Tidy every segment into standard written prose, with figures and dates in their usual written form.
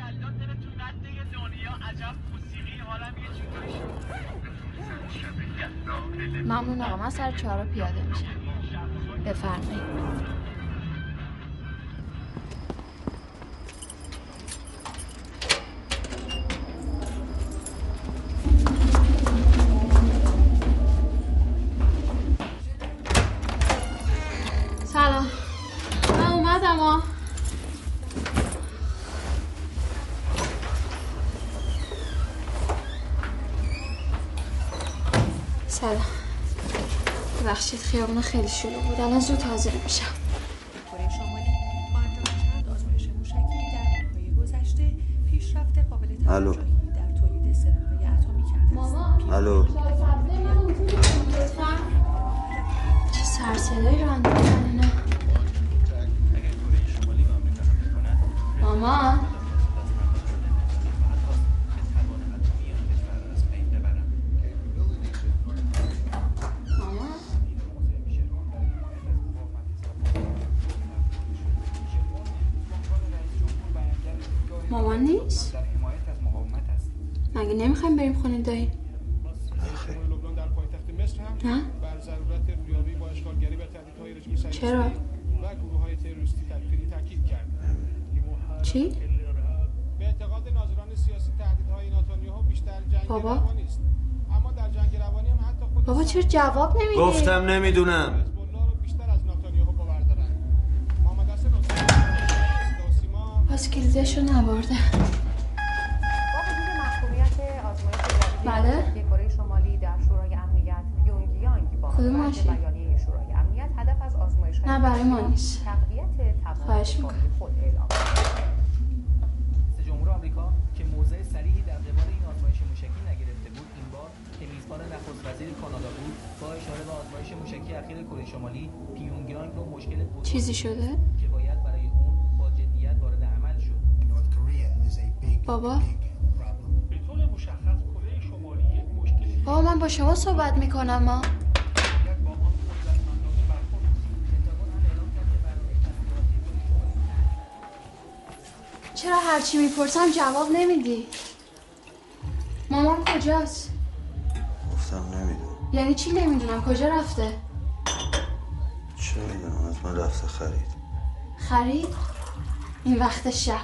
ممنون آقا، من سر 4 پیاده میشم. بفرمایید. سلام، من اومدم ها. سلام، ببخشید خیابون خیلی شلوغ بود، الان زود حاضر میشم. کره شمالی با انجام چند آزمایش موشکی در ماه‌های گذشته پیشرفت قابل توجهی در تولید سلاح‌های اتمی کرده است. الو. چه سرصدایی رو انداختن اینا. مامان. مامان نیست؟ مگه نمیخوایم بریم خونه دایی؟ نه؟ چرا؟ چی؟ به اعتقاد ناظران سیاسی تهدیدهای نتانیاهو بیشتر جنگ روانی است. اما در جنگ روانی هم حتی خود بابا چرا جواب نمیدی؟ گفتم نمیدونم. بیشتر از نتانیاهو باور دارن. محمد حسن پس کلیدشو نبرده. با وجود محکومیت آزمایش جدید کره شمالی در شورای امنیت، پیونگیانگ با بیانیه شورای امنیت هدف از آزمایش نه برای ما نیست. تقویت توان خود اعلام کرد. جمهور آمریکا که موضع صریحی در قبال این آزمایش موشکی نگرفته بود، این بار که میزبان نخست وزیر کانادا بود، با اشاره به آزمایش موشکی اخیر کره شمالی، پیونگیانگ رو مشکل چیزی شده که باید برای اون با جدیت وارد عمل شد. بابا به طور مشخص کره شمالی یک مشکل بابا من با شما صحبت میکنم ما. چرا هرچی میپرسم جواب نمیدی؟ مامان کجاست؟ گفتم نمیدونم. یعنی چی نمیدونم؟ کجا رفته؟ چه میدونم، از من رفته خرید. خرید؟ این وقت شب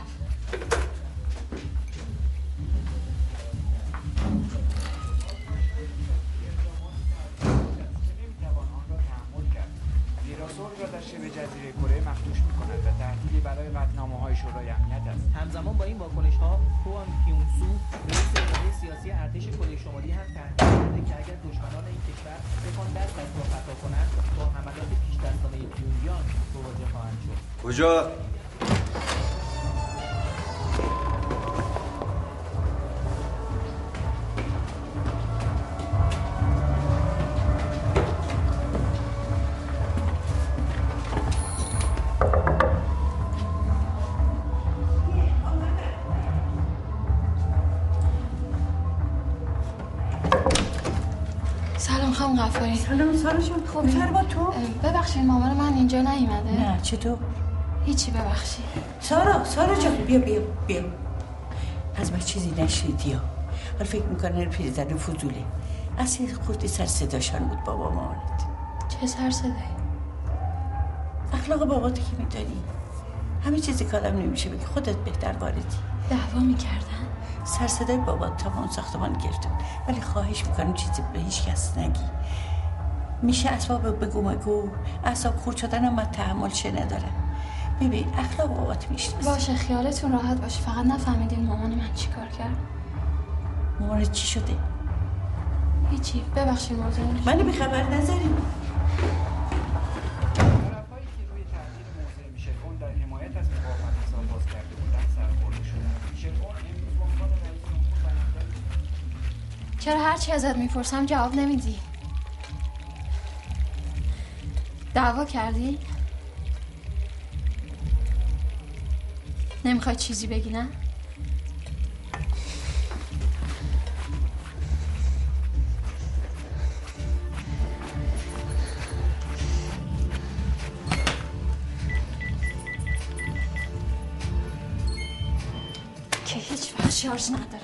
به جزیره کره مخدوش می‌کند و تهدیدی برای قطعنامه‌های شورای امنیت است. همزمان با این واکنش‌ها، هوان کیون سو، رئیس اداره سیاسی ارتش کره شمالی هم تهدید کرده که اگر دشمنان این کشور بخوان دست از راه خطا کنند، با حملات پیش‌دستانه پیونگیانگ مواجه خواهند شد. کجا؟ سلام سارا جون، خوب چرا با تو؟ ببخشید مامان من اینجا نیومده. نه چطور؟ هیچی ببخشید. سارا جون بیا از من چیزی نشنیدی ها. حالا فکر میکنه پیرزن فضوله. اصلا خودی سر صداشان بود بابا مامانت. چه سر صدایی؟ اخلاق باباتو که میدانی. همه چیزی کارم نمیشه بگی، خودت بهتر واردی. دعوا میکردن؟ سر صدای بابات تا اون ساختمان گرفتم، ولی خواهش میکنم چیزی به هیچ کس نگی. میشه اسباب بگو مگو، اعصاب خورد شدنم من تحملش ندارم. ببین اخلاق بابات میشناسی. باشه خیالتون راحت باشه، فقط نفهمیدین مامان من چی کار کرد. مامانت چی شده؟ هیچی، ببخشید موضوع منو به خبر نذاریم. طرفایی که روی تغییر موضع میشلون در حمایت از مقاومت حساب باز کرده بودند سرخورده شدند. میشلون امروز به عنوان رئیس جمهور بیانگر چرا هرچی ازت میپرسم جواب نمیدی؟ دعوا کردی؟ نمیخوای چیزی بگی نه؟ شارژ نداره.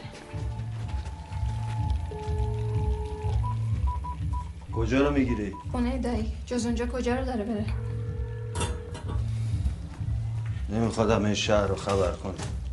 کجا رو میگیری؟ خونه دایی. جز اونجا کجا رو داره بره؟ نمیخوادم این شهر رو خبر کنم.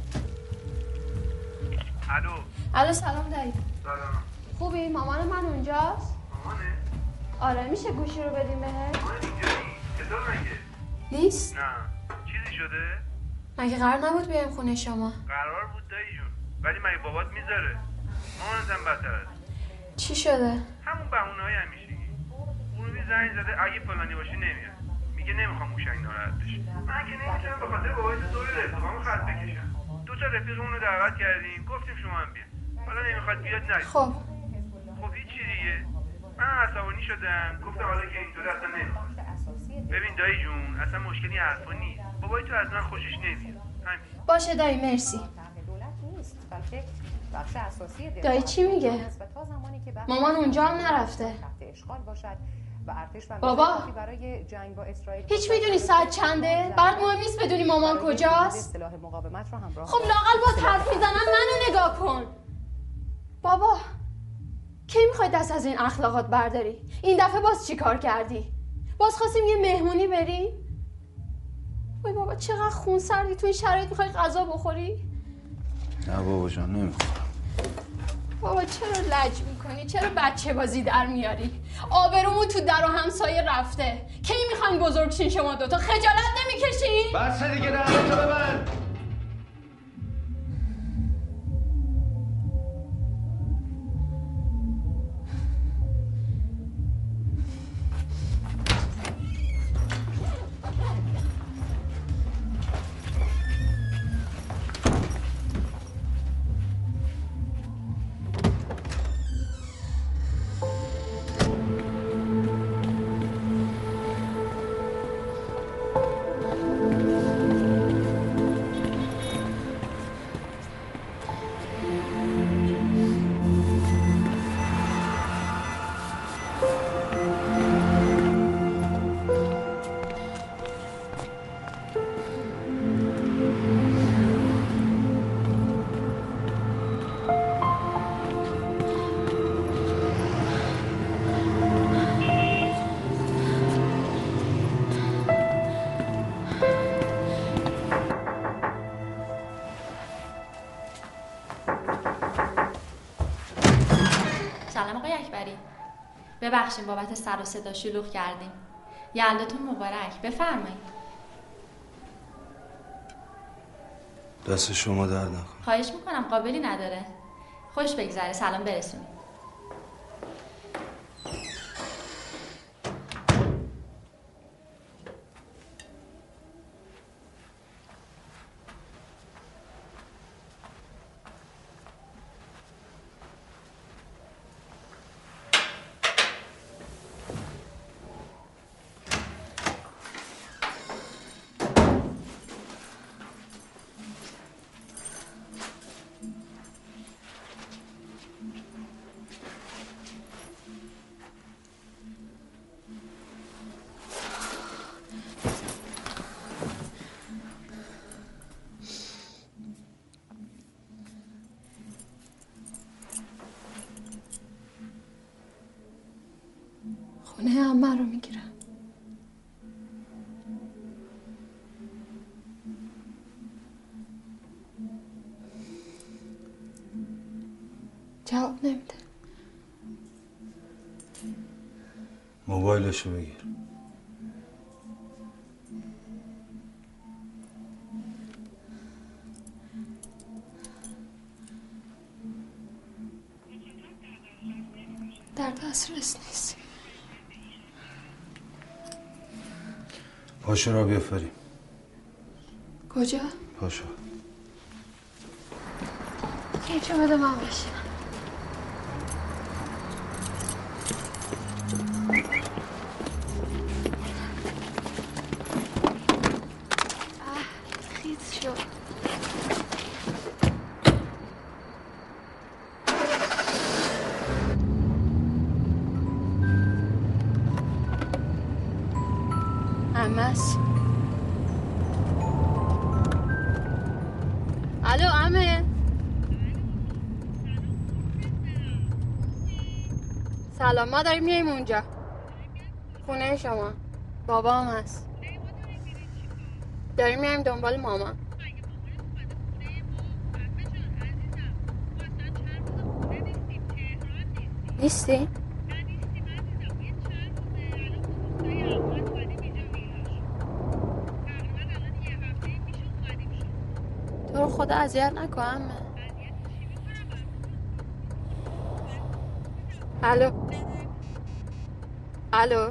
الو سلام دایی. سلام. خوبی؟ مامان من اونجاست؟ مامانه؟ آره میشه گوشی رو بدیم بهش؟ مامان اینجایی؟ چطور مگه؟ نیست؟ نه. چیزی شده؟ مگه قرار نبود بیایم خونه شما؟ قرار بود دایی جون. ولی مگه بابات میذاره؟ مامانت هم بدتر است. چی شده؟ همون بهونه‌های همیشگی. اونو زنگ زده اگه فلانی باشه نمیاد. میگه نمیخوام موشنگ ناراحت بشه. من که نمیتونم به خاطر بابات دور رفیقامو خط بکشم. دو تا رفیقمون رو دعوت کردیم. گفتیم شما هم بیا. حالا نمیخواد بیاد نه. خب خب هیچی دیگه. من عصبانی شدم. گفتم حالا که اینطور اصلا نمیخواد. ببین دایی جون اصلا مشکلی حرفا نیست. بابای تو از من خوشش نمیاد. همین. باشه دایی مرسی. دایی چی میگه؟ مامان اونجا هم نرفته. بابا هیچ میدونی ساعت چنده؟ برات مهم نیست بدونی مامان کجاست؟ خب لااقل با حرف میزنم منو نگاه کن. بابا کی میخوای دست از این اخلاقات برداری؟ این دفعه باز چی کار کردی؟ باز خواستیم یه مهمونی بریم؟ وای بابا چقدر خون سردی تو این شرایط میخوای غذا بخوری؟ نه بابا جان نمیخورم. بابا چرا لج میکنی؟ چرا بچه بازی در میاری؟ آبرومون تو در و همسایه رفته. کی میخواین بزرگ شین شما دوتا؟ خجالت نمیکشین؟ بس دیگه دهنتو ببند. سلام آقای اکبری. ببخشید بابت سر و صدا شلوغ کردیم. یلداتون مبارک. بفرمایید. دست شما درد نکن. خواهش میکنم قابلی نداره. خوش بگذره. سلام برسونید. خونه عمه رو میگیرم. جواب نمیده. موبایلشو بگیر. در دسترس نیست. پاشو را بیافریم. کجا؟ پاشو. اینجا بده من بشینم. خیز شد. عمه‌ست. الو عمه. سلام، ما داریم میایم اونجا. خونه شما. بابا هم هست. داریم میایم دنبال مامان. نیستی؟ تو رو خدا اذیت نکن عمه. الو الو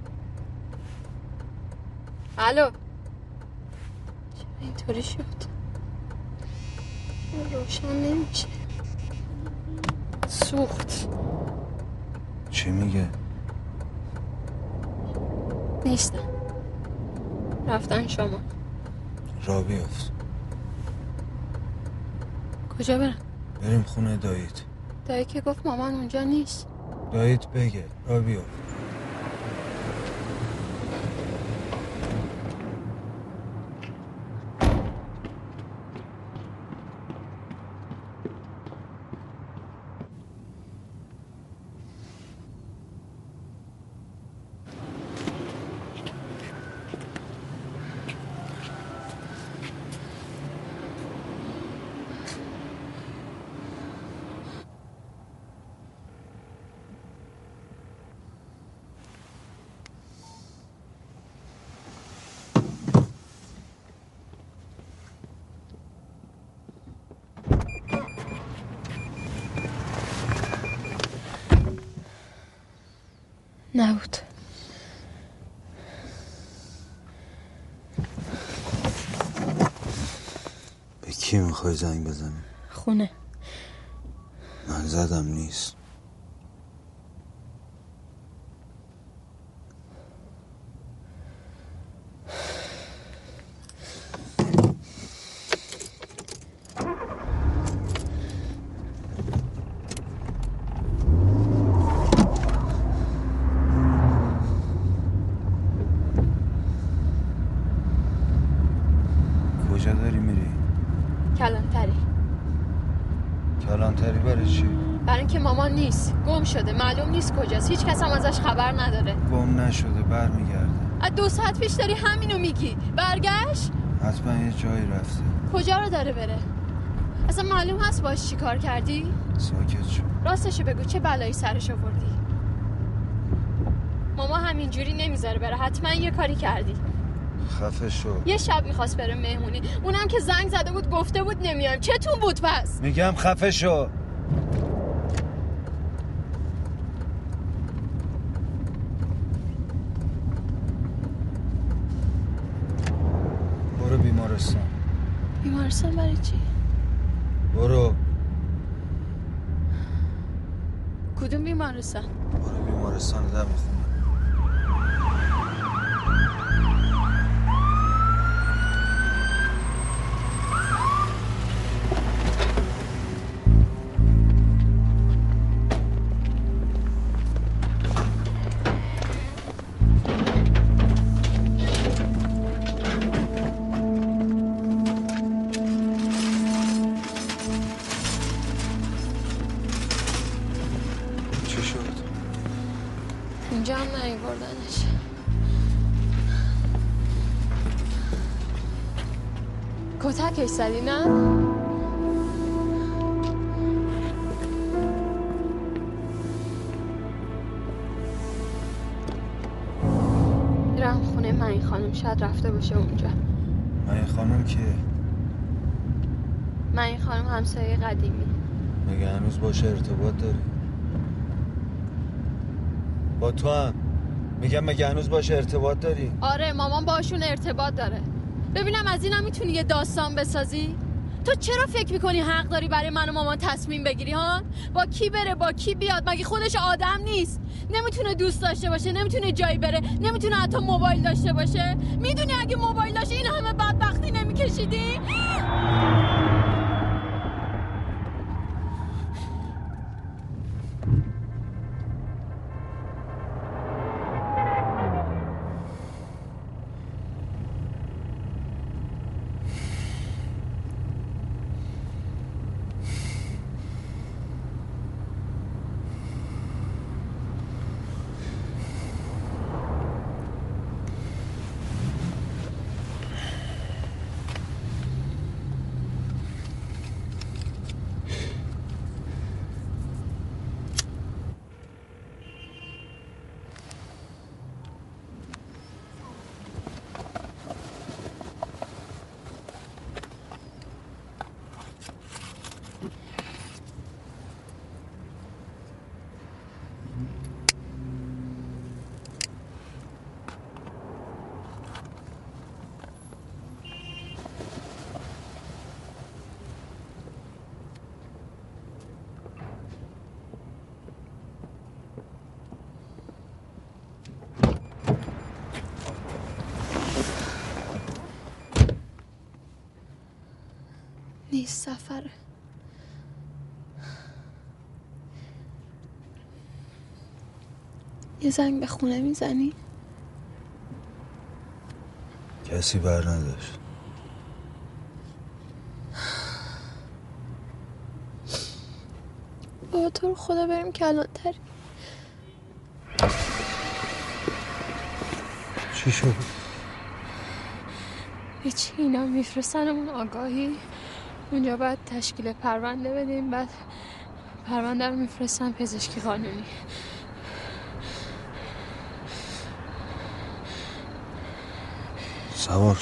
الو، چرا اینطوری شد؟ چرا روشن نمیشه؟ سوخت. چی میگه؟ نیستم. رفتن شما. را بیافت. کجا برم؟ بریم خونه داییت. دایی که گفت مامان اونجا نیست. داییت بگه را بیافت. نبود. به کی میخوای زنگ بزنی؟ خونه. من زدم نیست. کجا داری میری؟ کلانتری. کلانتری برای چی؟ برای اینکه مامان نیست. گم شده. معلوم نیست کجاست. هیچ کس هم ازش خبر نداره. گم نشده، برمیگرده. از 2 ساعت پیش داری همینو میگی. برگشت؟ حتما یه جایی رفته. کجا رو داره بره؟ اصلا معلوم هست باش چی کار کردی؟ ساکت شو. راستشو بگو، چه بلایی سرش آوردی؟ ماما همینجوری نمیذاره بره. حتما یه کاری کردی. خفه شو. یه شب میخواست بره مهمونی، اونم که زنگ زده بود گفته بود نمیایم. چتون بود پس؟ میگم خفه شو. برو بیمارستان. بیمارستان برای چی؟ برو. کدوم بیمارستان؟ برو بیمارستان دم خونه. اینجا هم نیاوردنش. کتکش زدی نه؟ میرم خونه معین خانم، شاید رفته باشه اونجا. معین خانم کیه؟ معین خانم همسایه قدیمی. مگه هنوز باشه ارتباط داری؟ با تو هم میگم مگه هنوز باشه ارتباط داری؟ آره، مامان باشون ارتباط داره. ببینم از اینم میتونی یه داستان بسازی؟ تو چرا فکر میکنی حق داری برای من و مامان تصمیم بگیری ها؟ با کی بره با کی بیاد؟ مگه خودش آدم نیست؟ نمیتونه دوست داشته باشه، نمیتونه جایی بره، نمیتونه حتی موبایل داشته باشه؟ میدونی اگه موبایل داشته این همه بدبختی نمیکشیدی؟ نیست سفره. یه زنگ به خونه میزنی؟ کسی بر نداشت. بابا تو رو خدا بریم کلانتری. چی شد؟ هیچی، اینا میفرستنمون آگاهی، اونجا باید تشکیل پرونده بدیم، بعد پرونده رو میفرستن پزشکی قانونی. سوار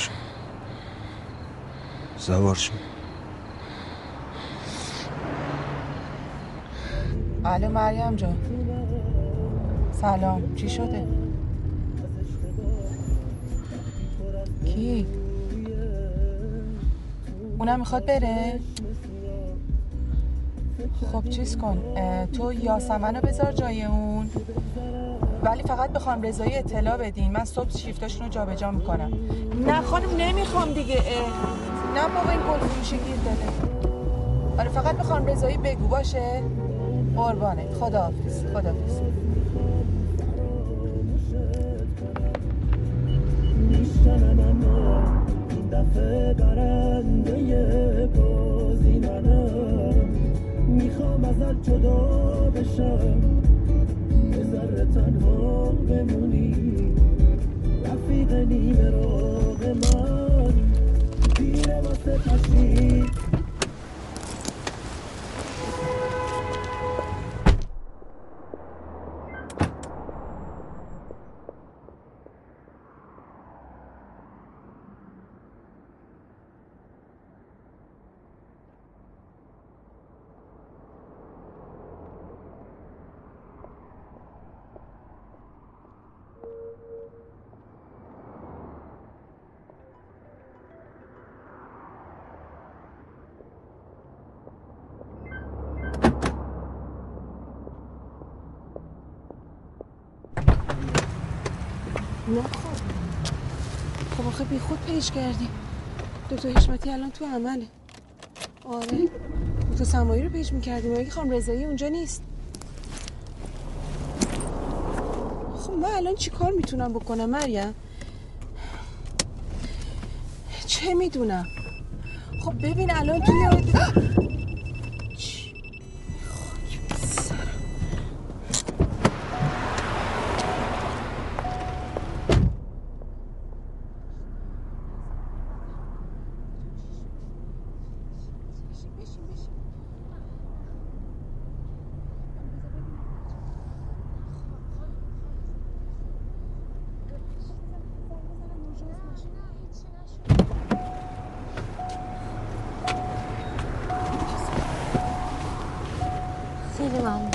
شو. الو مریم جان، سلام. چی شده؟ کی؟ اونم میخواد بره؟ خب چیز کن، تو یاسمن رو بذار جای اون، ولی فقط بخوام رضایی اطلاع بدین، من صبح شیفتاشون رو جابجا میکنم. نه خانم نمیخوام دیگه. نه بابا این گل فروشی گیر داده. آره فقط بخوام رضایی بگو باشه. قربانت. خداحافظ. میشنم اما این دفعه برنده بازی منم، میخوام ازت جدا بشم، یه ذره تنها بمونی، رفیق نیمه راق من دیره واسه تشریف. نه خب آخه بی خود پیش کردیم. دکتر حشمتی الان تو عمله. آره دکتر سمایی رو پیش میکردیم، اگه خانم رضایی اونجا نیست. خب من الان چی کار میتونم بکنم مریم؟ چه میدونم؟ خب ببین الان توی چی؟ خاک به سرم. خیلی ممنون.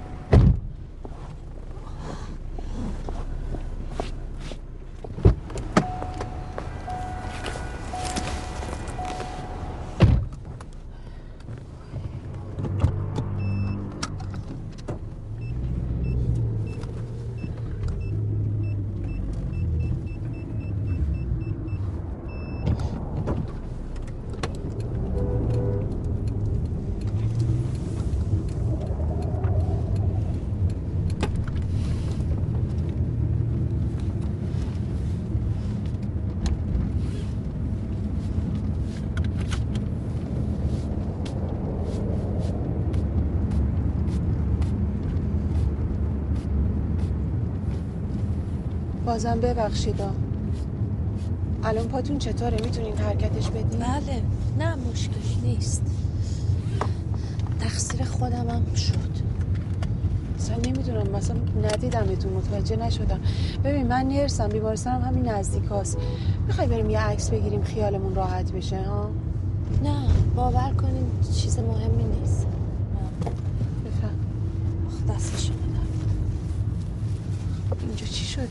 بازم ببخشید. الان پاتون چطوره؟ میتونین حرکتش بدین؟ بله نه مشکلی نیست، تقصیر خودمم شد. اصلا نمیدونم، مثلا ندیدمتون، متوجه نشدم. ببین من نرسم، بیمارستانم همین نزدیک هست. میخوای بریم یه عکس بگیریم خیالمون راحت بشه ها؟ نه باور کنین چیز مهمی نیست. بفهم. دست شما در. اینجا چی شده؟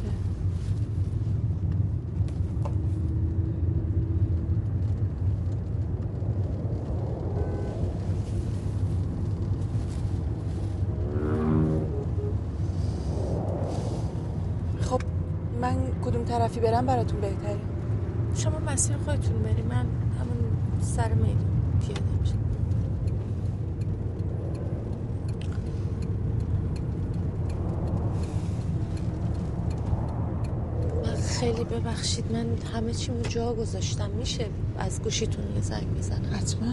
خب من کدوم طرفی برم براتون بهتره؟ شما مسیر خودتون بریم، من همون سر میدون. پیاده میشه. خیلی ببخشید، من همه چیمو جا گذاشتم. میشه از گوشیتون یه زنگ بزنم؟ حتما.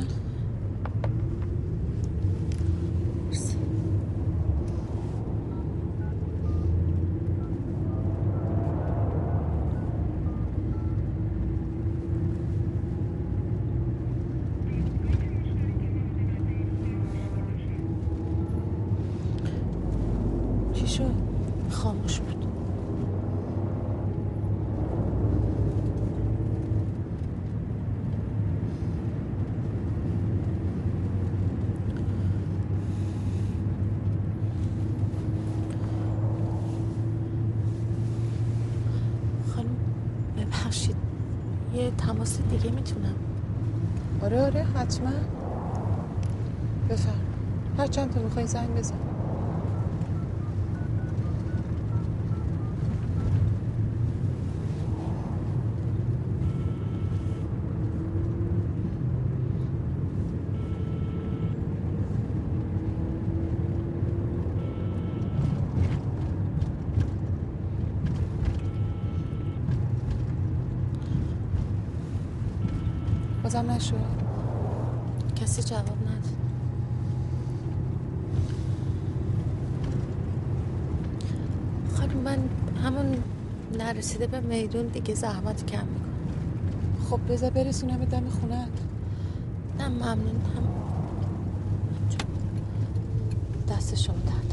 چی شد؟ خاموش بود. یه تماس دیگه میتونم؟ آره حتما. بفرم. هر چند تا میخوای زنگ بزن. بازم نشد؟ کسی جواب نداد. خانم من همون نرسیده به میدون دیگه زحمت کم میکنم. خب بذار برسونم دم خونت. نه ممنون. هم دست شما درد.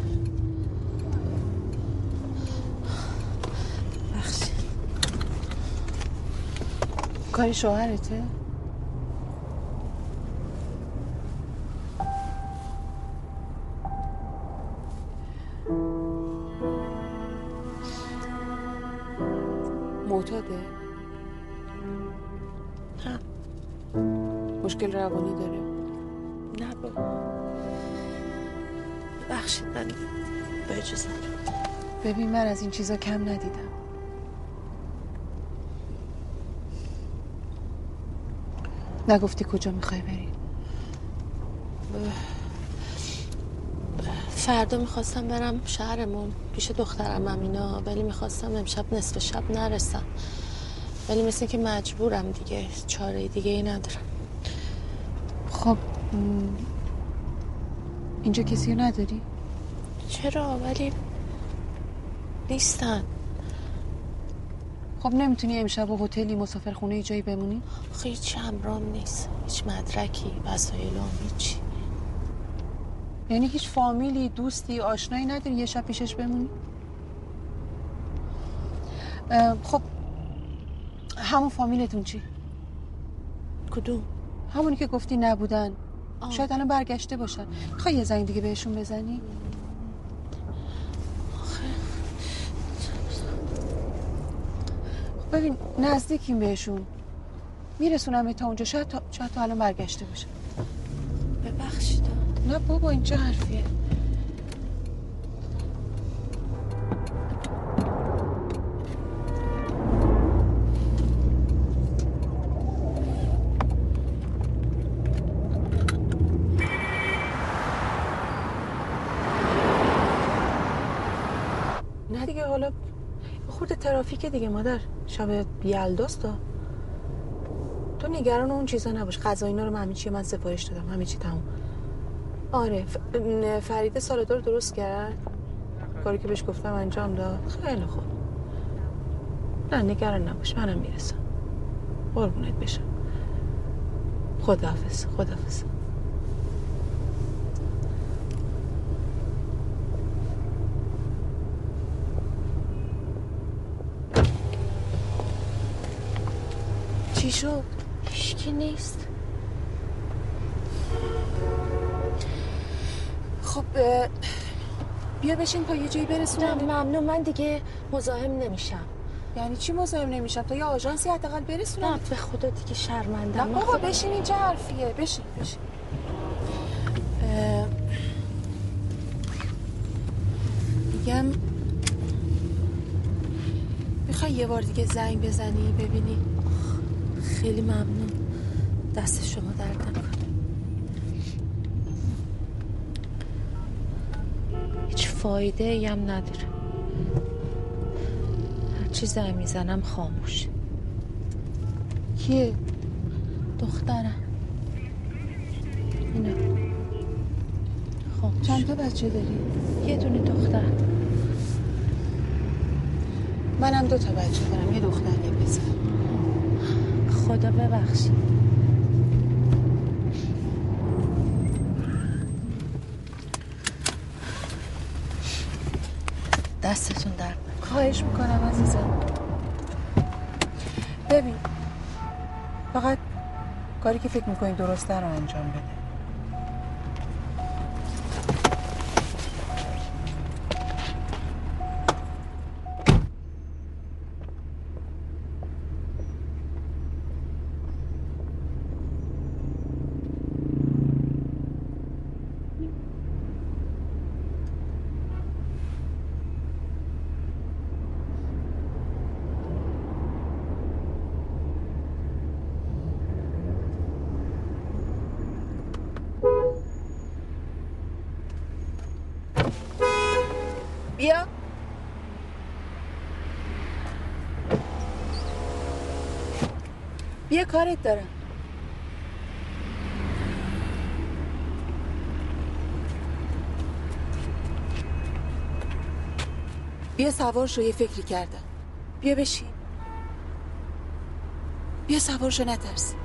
بخشید. کاری شوهرته؟ معتاده؟ نه. مشکل روانی داره؟ نه بابا. بخشید من به اجازه. ببین من از این چیزا کم ندیدم. نگفتی کجا میخوای بری؟ فردا میخواستم برم شهرمون پیش دخترم امینا، ولی میخواستم امشب نصف شب نرسم، ولی مثل که مجبورم دیگه، چاره دیگه ای ندارم. خب اینجا کسی رو نداری؟ چرا؟ ولی نیستن. خب نمیتونی امشب و هتلی مسافرخونه جایی بمونی؟ هیچ همرام نیست، هیچ مدرکی، وسایل هم هیچی. یعنی هیچ فامیلی، دوستی، آشنایی نداری یه شب پیشش بمونی؟ خب همون فامیلتون چی؟ کدوم؟ همونی که گفتی نبودن. شاید الان برگشته باشن. میخوای یه زنگ دیگه بهشون بزنی؟ خب ببین نزدیکیم بهشون، میرسونم تا اونجا، شاید تا الان برگشته باشن. ببخشید. نه بابا این چه حرفیه؟ نه دیگه حالا خورده ترافیک دیگه مادر، شب یلداست. تو نگران اون چیزا نباش، غذا اینا رو همه چی من سفارش دادم، همه چی تموم. آره فرید سالادار درست کرد، کاری که بهش گفتم انجام داد. خیلی خوب. نه نگران نباش، منم میرسم. قربونت بشم. خداحافظ. خداحافظ. چی شد؟ هیچکی نیست. خب بیا بشین تا یه جایی برسونم. نه ممنون، من دیگه مزاحم نمیشم. یعنی چی مزاحم نمیشم؟ تا یه آژانسی حداقل برسونم. نه به خدا دیگه شرمندم. نه بابا بشین، این چه حرفیه؟ بشین. میگم میخوای یه بار دیگه زنگ بزنی ببینی؟ خیلی ممنون، دست شما درد نکنه. هیچ فایده ای هم نداره. هر چی زنگ میزنم خاموش. کیه؟ دخترم. اینه خاموش. چند تا بچه داری؟ یه دونه دختر. منم 2 تا بچه دارم، یه دختر یه پسر. خدا ببخشید. دستتون درد نکنه. خواهش میکنم عزیزم. ببین فقط کاری که فکر میکنی درسته رو انجام بده. بیا. بیا کارت دارم. بیا سوار شو، یه فکری کردم. بیا بشین. بیا سوار شو، نترس.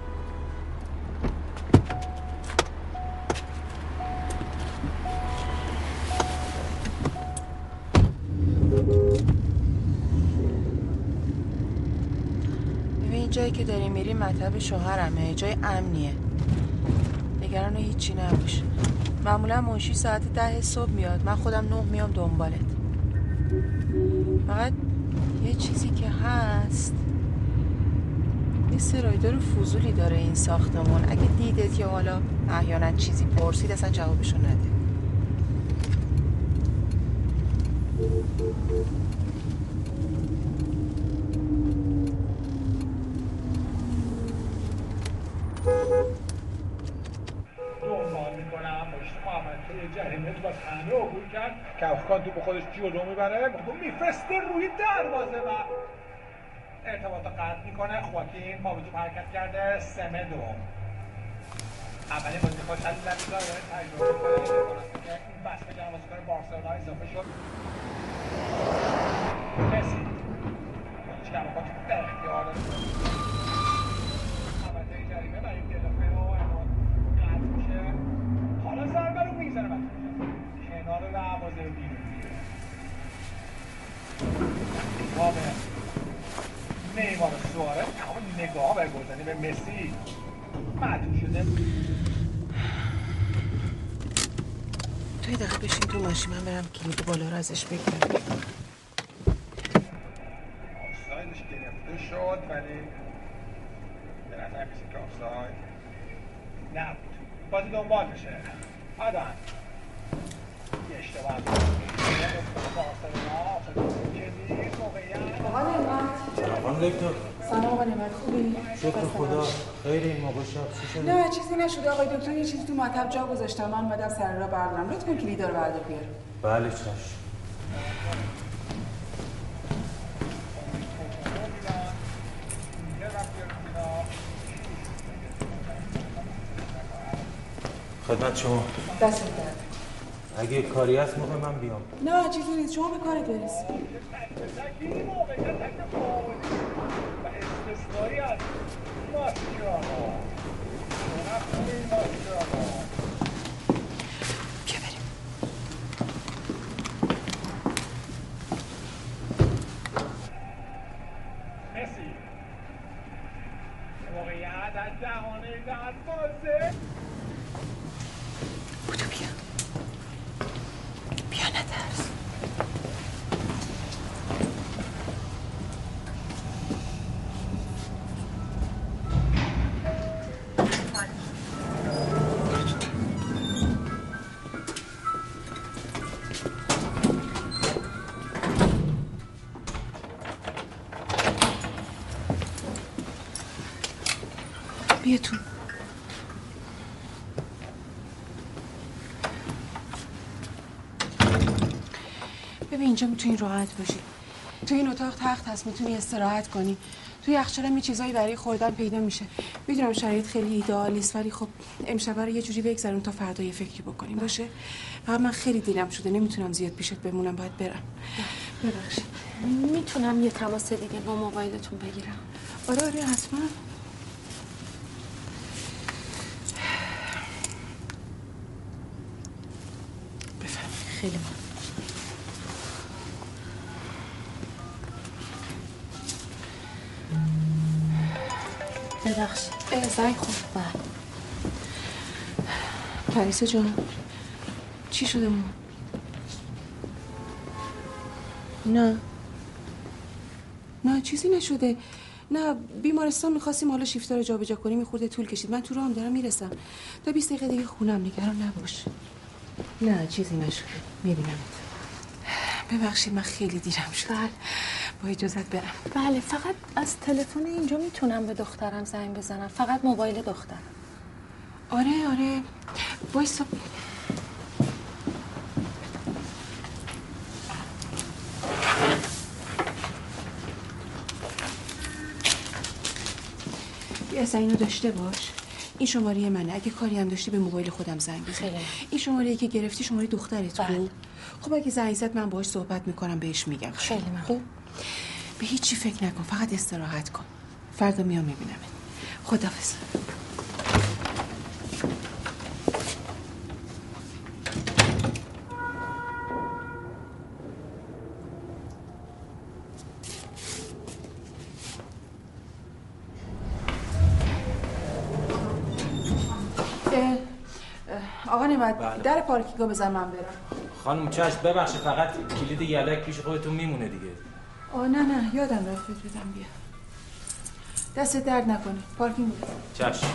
جایی که داری میری مطب شوهرمه، جای امنیه. نگران هیچی نباش. معمولا منشی ساعت 10 صبح میاد، من خودم 9 میام دنبالت. فقط یه چیزی که هست، یه سرایدار فضولی داره این ساختمون. اگه دیدت یا حالا احیانا چیزی پرسید اصلا جوابشو نده. جریمه تو باز همه عبور کرد کفخان تو به خودش جلو میبره تو میفرسته روی دروازه و ارتباط قطع میکنه. خواکین پا به توپ حرکت کرده. سمدو اولی بازی خوش حلی نمیداره تجربه کنه این بس به جنب بازیکن بارسلونا اضافه شد. مسی هیچ کمکات به اختیار داره. البته جریمه برای دلفه رو قطع میشه. حالا ضربه رو میزنه کنار دروازه رو بیرون. نیمار سوارز اما نگاه به گلزنی به مسی معطوف شده. تو یه دقیقه بشین تو ماشین، من برم کلید بالا رو ازش بگیرم. آفسایدش گرفته شد ولی به نظر میسه که آفساید نبود. بازی دنبال میشه. آدم یه اشتباه سلام دکتر. سلام آقا نعمت، خوبی؟ شکر خدا. خیر این موقع شب چی شده؟ نه چیزی نشده آقای دکتر، یه چیزی تو مطب جا گذاشتم، من اومدم سر را بردارم. لطفاً کلیدا رو بردار بیار. بله چشم. خدمت شما. دست درد. اگه کاری هست موقع من بیام. نه چیزی نیست، شما به کارت برس. بودو بیا. بیا نترس. بیا تو. اینجا میتونی راحت باشی. تو این اتاق تخت هست، میتونی استراحت کنی. تو یخچال هم یه چیزایی برای خوردن پیدا میشه. میدونم شرایط خیلی ایدئال نیست، ولی خب امشب رو یه جوری بگذرون تا فردا یه فکری بکنیم باشه. فقط من خیلی دیرم شده، نمیتونم زیاد پیشت بمونم، باید برم. ببخشید. میتونم یه تماس دیگه با موبایلتون بگیرم؟ آره حتما. بفهم. خیلی ممنون. ببخشید. زنگ خورد. بله. پریسا جان چی شده مون؟ نه چیزی نشده. نه بیمارستان میخواستیم حالا شیفتا رو جابجا کنیم، یه خورده طول کشید. من تو راهم دارم میرسم، تا 20 دقیقه دیگه خونم، نگران نباش. نه چیزی نشده، میبینمت. ببخشید من خیلی دیرم شد. بله. با اجازت برم. بله فقط از تلفن اینجا میتونم به دخترم زنگ بزنم، فقط موبایل دخترم. آره وایسا. اصلا اینو داشته باش. این شماره منه، اگه کاری هم داشتی به موبایل خودم زنگ بزن. این شماره‌ای که گرفتی شماره دخترت بود. خب اگه زنگ زد من باهاش صحبت میکنم، بهش میگم. خیلی ممنون. خب به هیچی فکر نکن، فقط استراحت کن. فردا میام میبینمت. خداحافظ. آقا نعمت در پارکینگو بزن من برم. خانم چشم ببخشید، فقط کلید یلک پیش خودتون میمونه دیگه. نه یادم رفت بدم. بیا دست درد نکنه. پارکینگو بزن. چشم.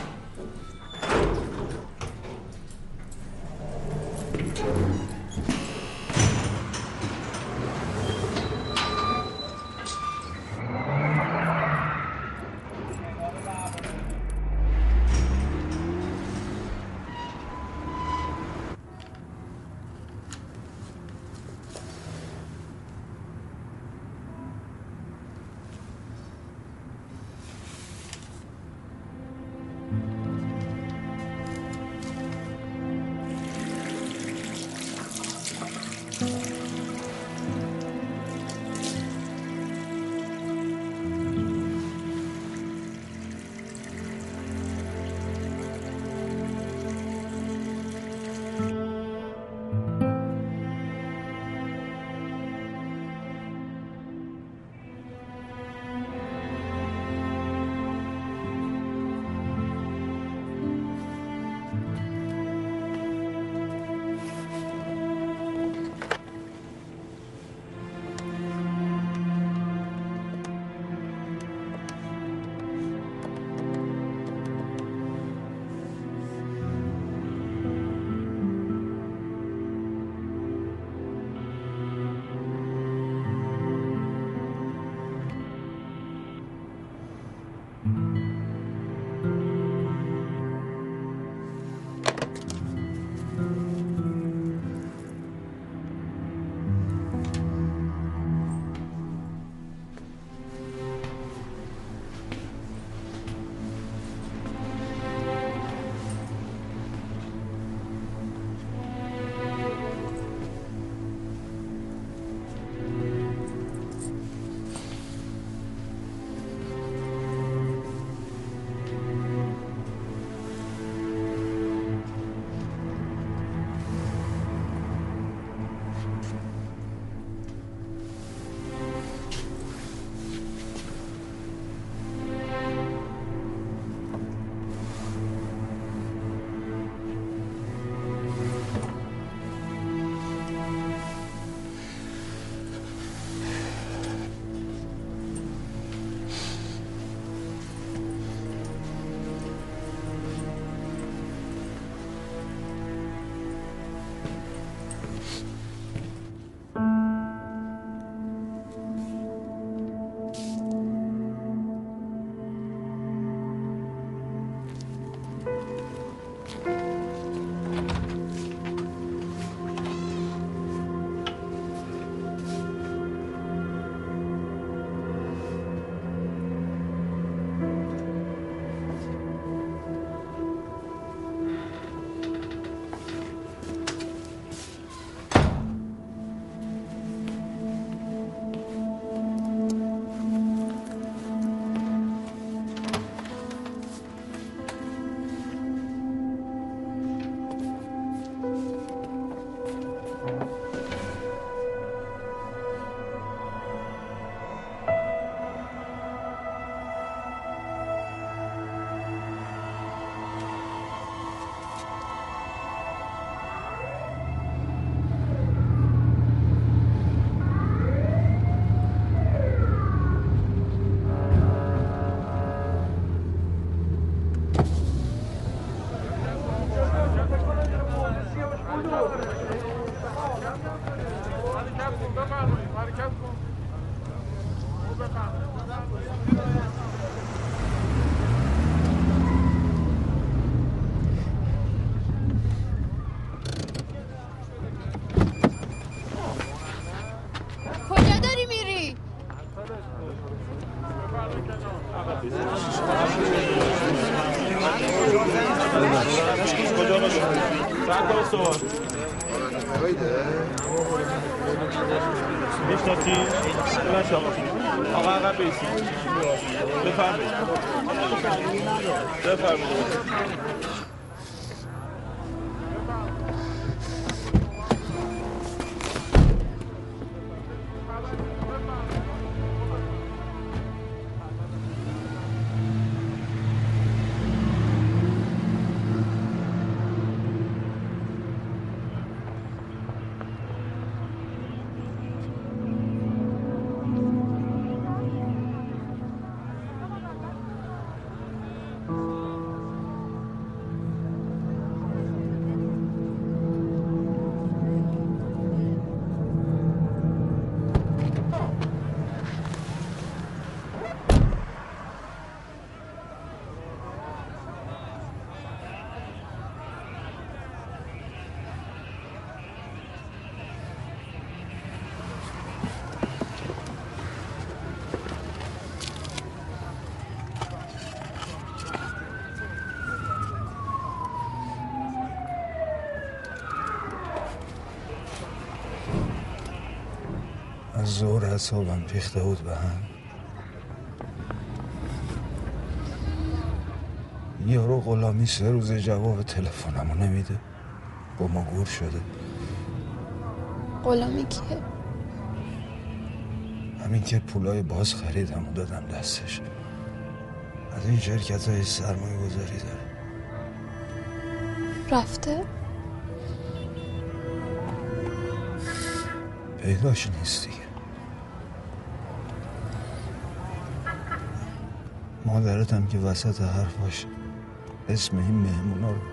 کجا باشه؟ چند تا سوال؟ میشناسی؟ بلند شما آقا عقب بیسید بفرمید از ظهر اعصابم ریخته بود به هم. یارو غلامی 3 روز جواب تلفنمو نمیده، با ما گور شده. غلامی کیه؟ همین که پولای باز خریدم و دادم دستش. از این شرکت های سرمایه گذاری داره. رفته؟ پیداش نیست دیگه. مادرتم که وسط حرفاش اسم این مهمونا رو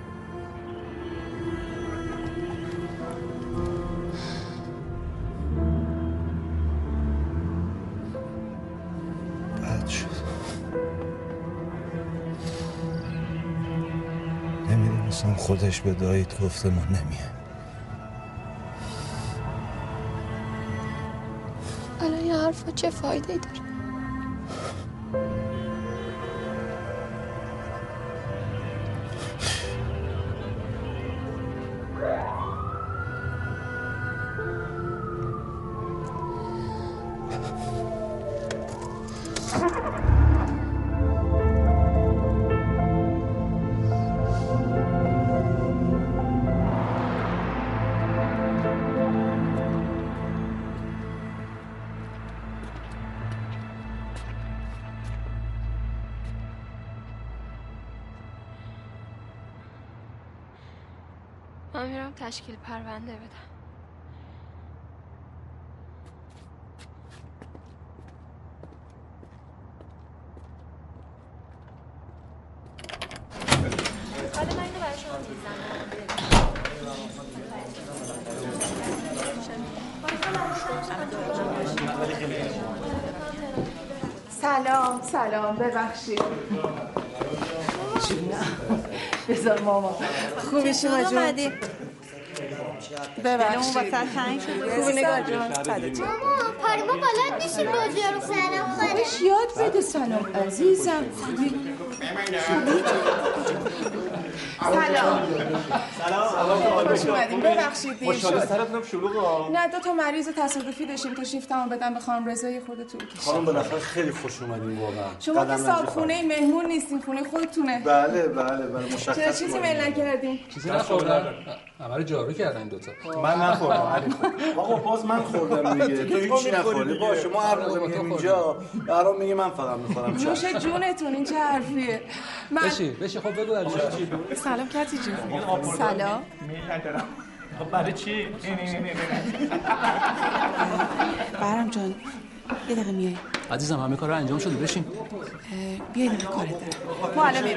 بد شد. نمیدونستم خودش به داییت گفته ما نمیه. الان این حرفا چه فایده داره؟ من میرم تشکیل پرونده بدم. حالا من اینو برای شما میزنم. سلام ببخشید. بذار ماما خوبی شما جون؟ ببخشید خوبی نگاه جون؟ ماما پریما بلد نیستیم بازی رو سلام خودش یاد بده. سلام عزیزم. سلام خوش اومدیم. ببخشید دیر شد. سرتونم شلوغه. نه 2 تا مریض تصادفی داشتیم تا شیفتمو بدم به خانم رضایی خورده طول کشید. خانم بالاخره خیلی خوش اومدین واقعا. شما که صاحب خونه مهمون نیستین، خونه خودتونه. بله مشخصه. چرا چیزی میل نکردین؟ چیزی نخوردم. همه جارو کردن این 2 تا. من نخوردم علی خود. آقا باز من خوردم دیگه. تو هیچ نخوردی. باشه ما هر موقع میگیم اینجا برام میگه من فقط میخورم. نوش جونتون این چه حرفیه؟ بشی خب بگو علی. سلام کتی جون. سلام. خب برای چی؟ برام جان یه دقیقه میای. عزیزم همه کارا انجام شده بشین. بیا این کارت دارم. ما الان میریم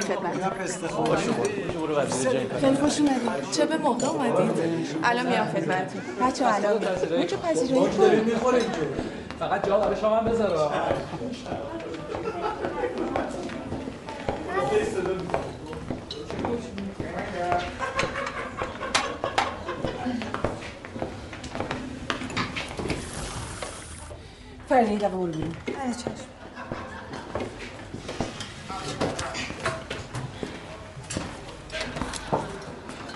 خدمت. خیلی خوش اومدید. چه به موقع اومدید؟ الان میام خدمتتون. بچه‌ها الان اونجا پذیرایی کنید. فقط جا برای شما هم بذار. فرنی دقیقه برو بیرون. چشم.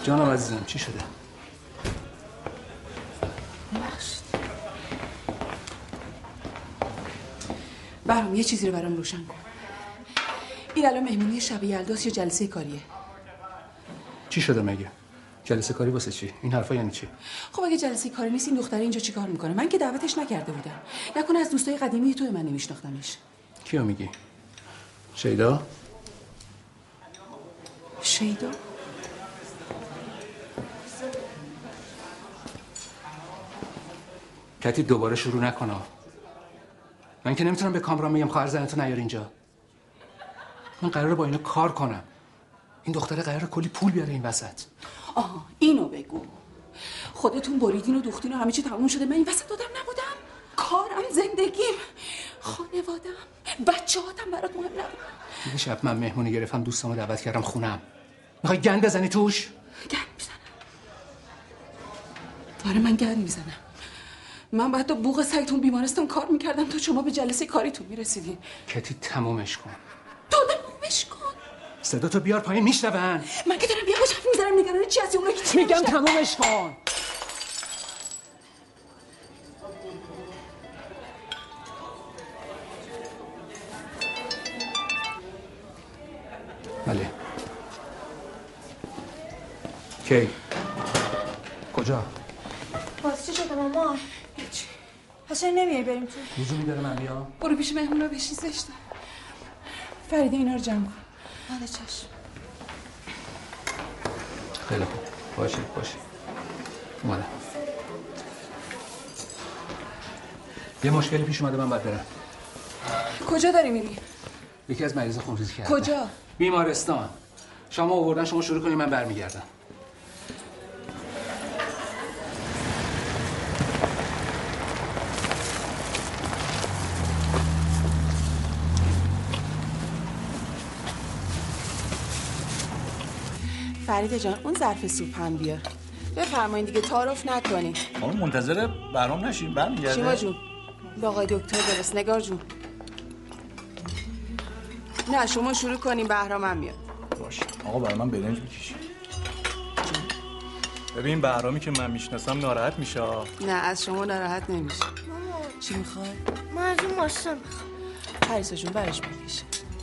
جانم عزیزم چی شده؟ بهرام یه چیزی رو برام روشن کن. این الان مهمونی شب یلداست یا جلسه کاریه؟ چی شده مگه؟ جلسه کاری واسه چی؟ این حرفا یعنی چی؟ خب اگه جلسه کاری نیست این دختره اینجا چیکار میکنه؟ من که دعوتش نکرده بودم. نکنه از دوستای قدیمی تو من نمیشناختمش. کیو میگی؟ شیدا؟ شیدا؟ کتی دوباره شروع نکنه. من که نمیتونم به کامران بگم خواهر زنتو نیار اینجا. من قراره با اینا کار کنم. این دختره قراره کلی پول بیاره این وسط. آها اینو بگو. خودتون بریدین و دوختین و همه چی تموم شده، من این وسط آدم نبودم. کارم، زندگیم، خانوادم، بچه‌هاتم برات مهم نبود. دیگه شب من مهمونی گرفتم دوستامو دعوت کردم خونم. میخوای گند بزنی توش؟ گند میزنم. آره من گند میزنم. من باید تا بوق سگتون بیمارستان کار میکردم تا شما به جلسه کاریتون میرسیدین. کتی تمومش کن. تو تمومش کن. صدا تو بیار پایین میشنون. من که دارم بیام حرف میزنم نگران چی هستی؟ اونا که چی میگم تمومش کن. بله. کی؟ کجا؟ باز چی شده مامان؟ هیچی. پس نمیای بریم تو؟ لزومی داره من بیام؟ برو پیش مهمونا بشین زشته. فریده اینا رو جمع کن. بله چشم. خیلی خوب. باشه. اومدم. یه مشکلی پیش اومده من باید برم. کجا داری میری؟ یکی از مریضا خونریزی کرده. کجا؟ بیمارستان. شما آوردن شما شروع کنید من برمیگردم. فریده جان اون ظرف سوپ هم بیار. بفرمایید دیگه تعارف نکنید. ما منتظر برام نشیم برمیگرده. شیما جون با آقای دکتر برس. نگار جون نه شما شروع کنیم بهرامم میاد. باشه آقا برای من برنج میکشی. ببین بهرامی که من میشناسم ناراحت میشه. نه از شما ناراحت نمیشه. چی میخوای؟ من از اون ماستان میخوام. پریسا جون برش بکشه.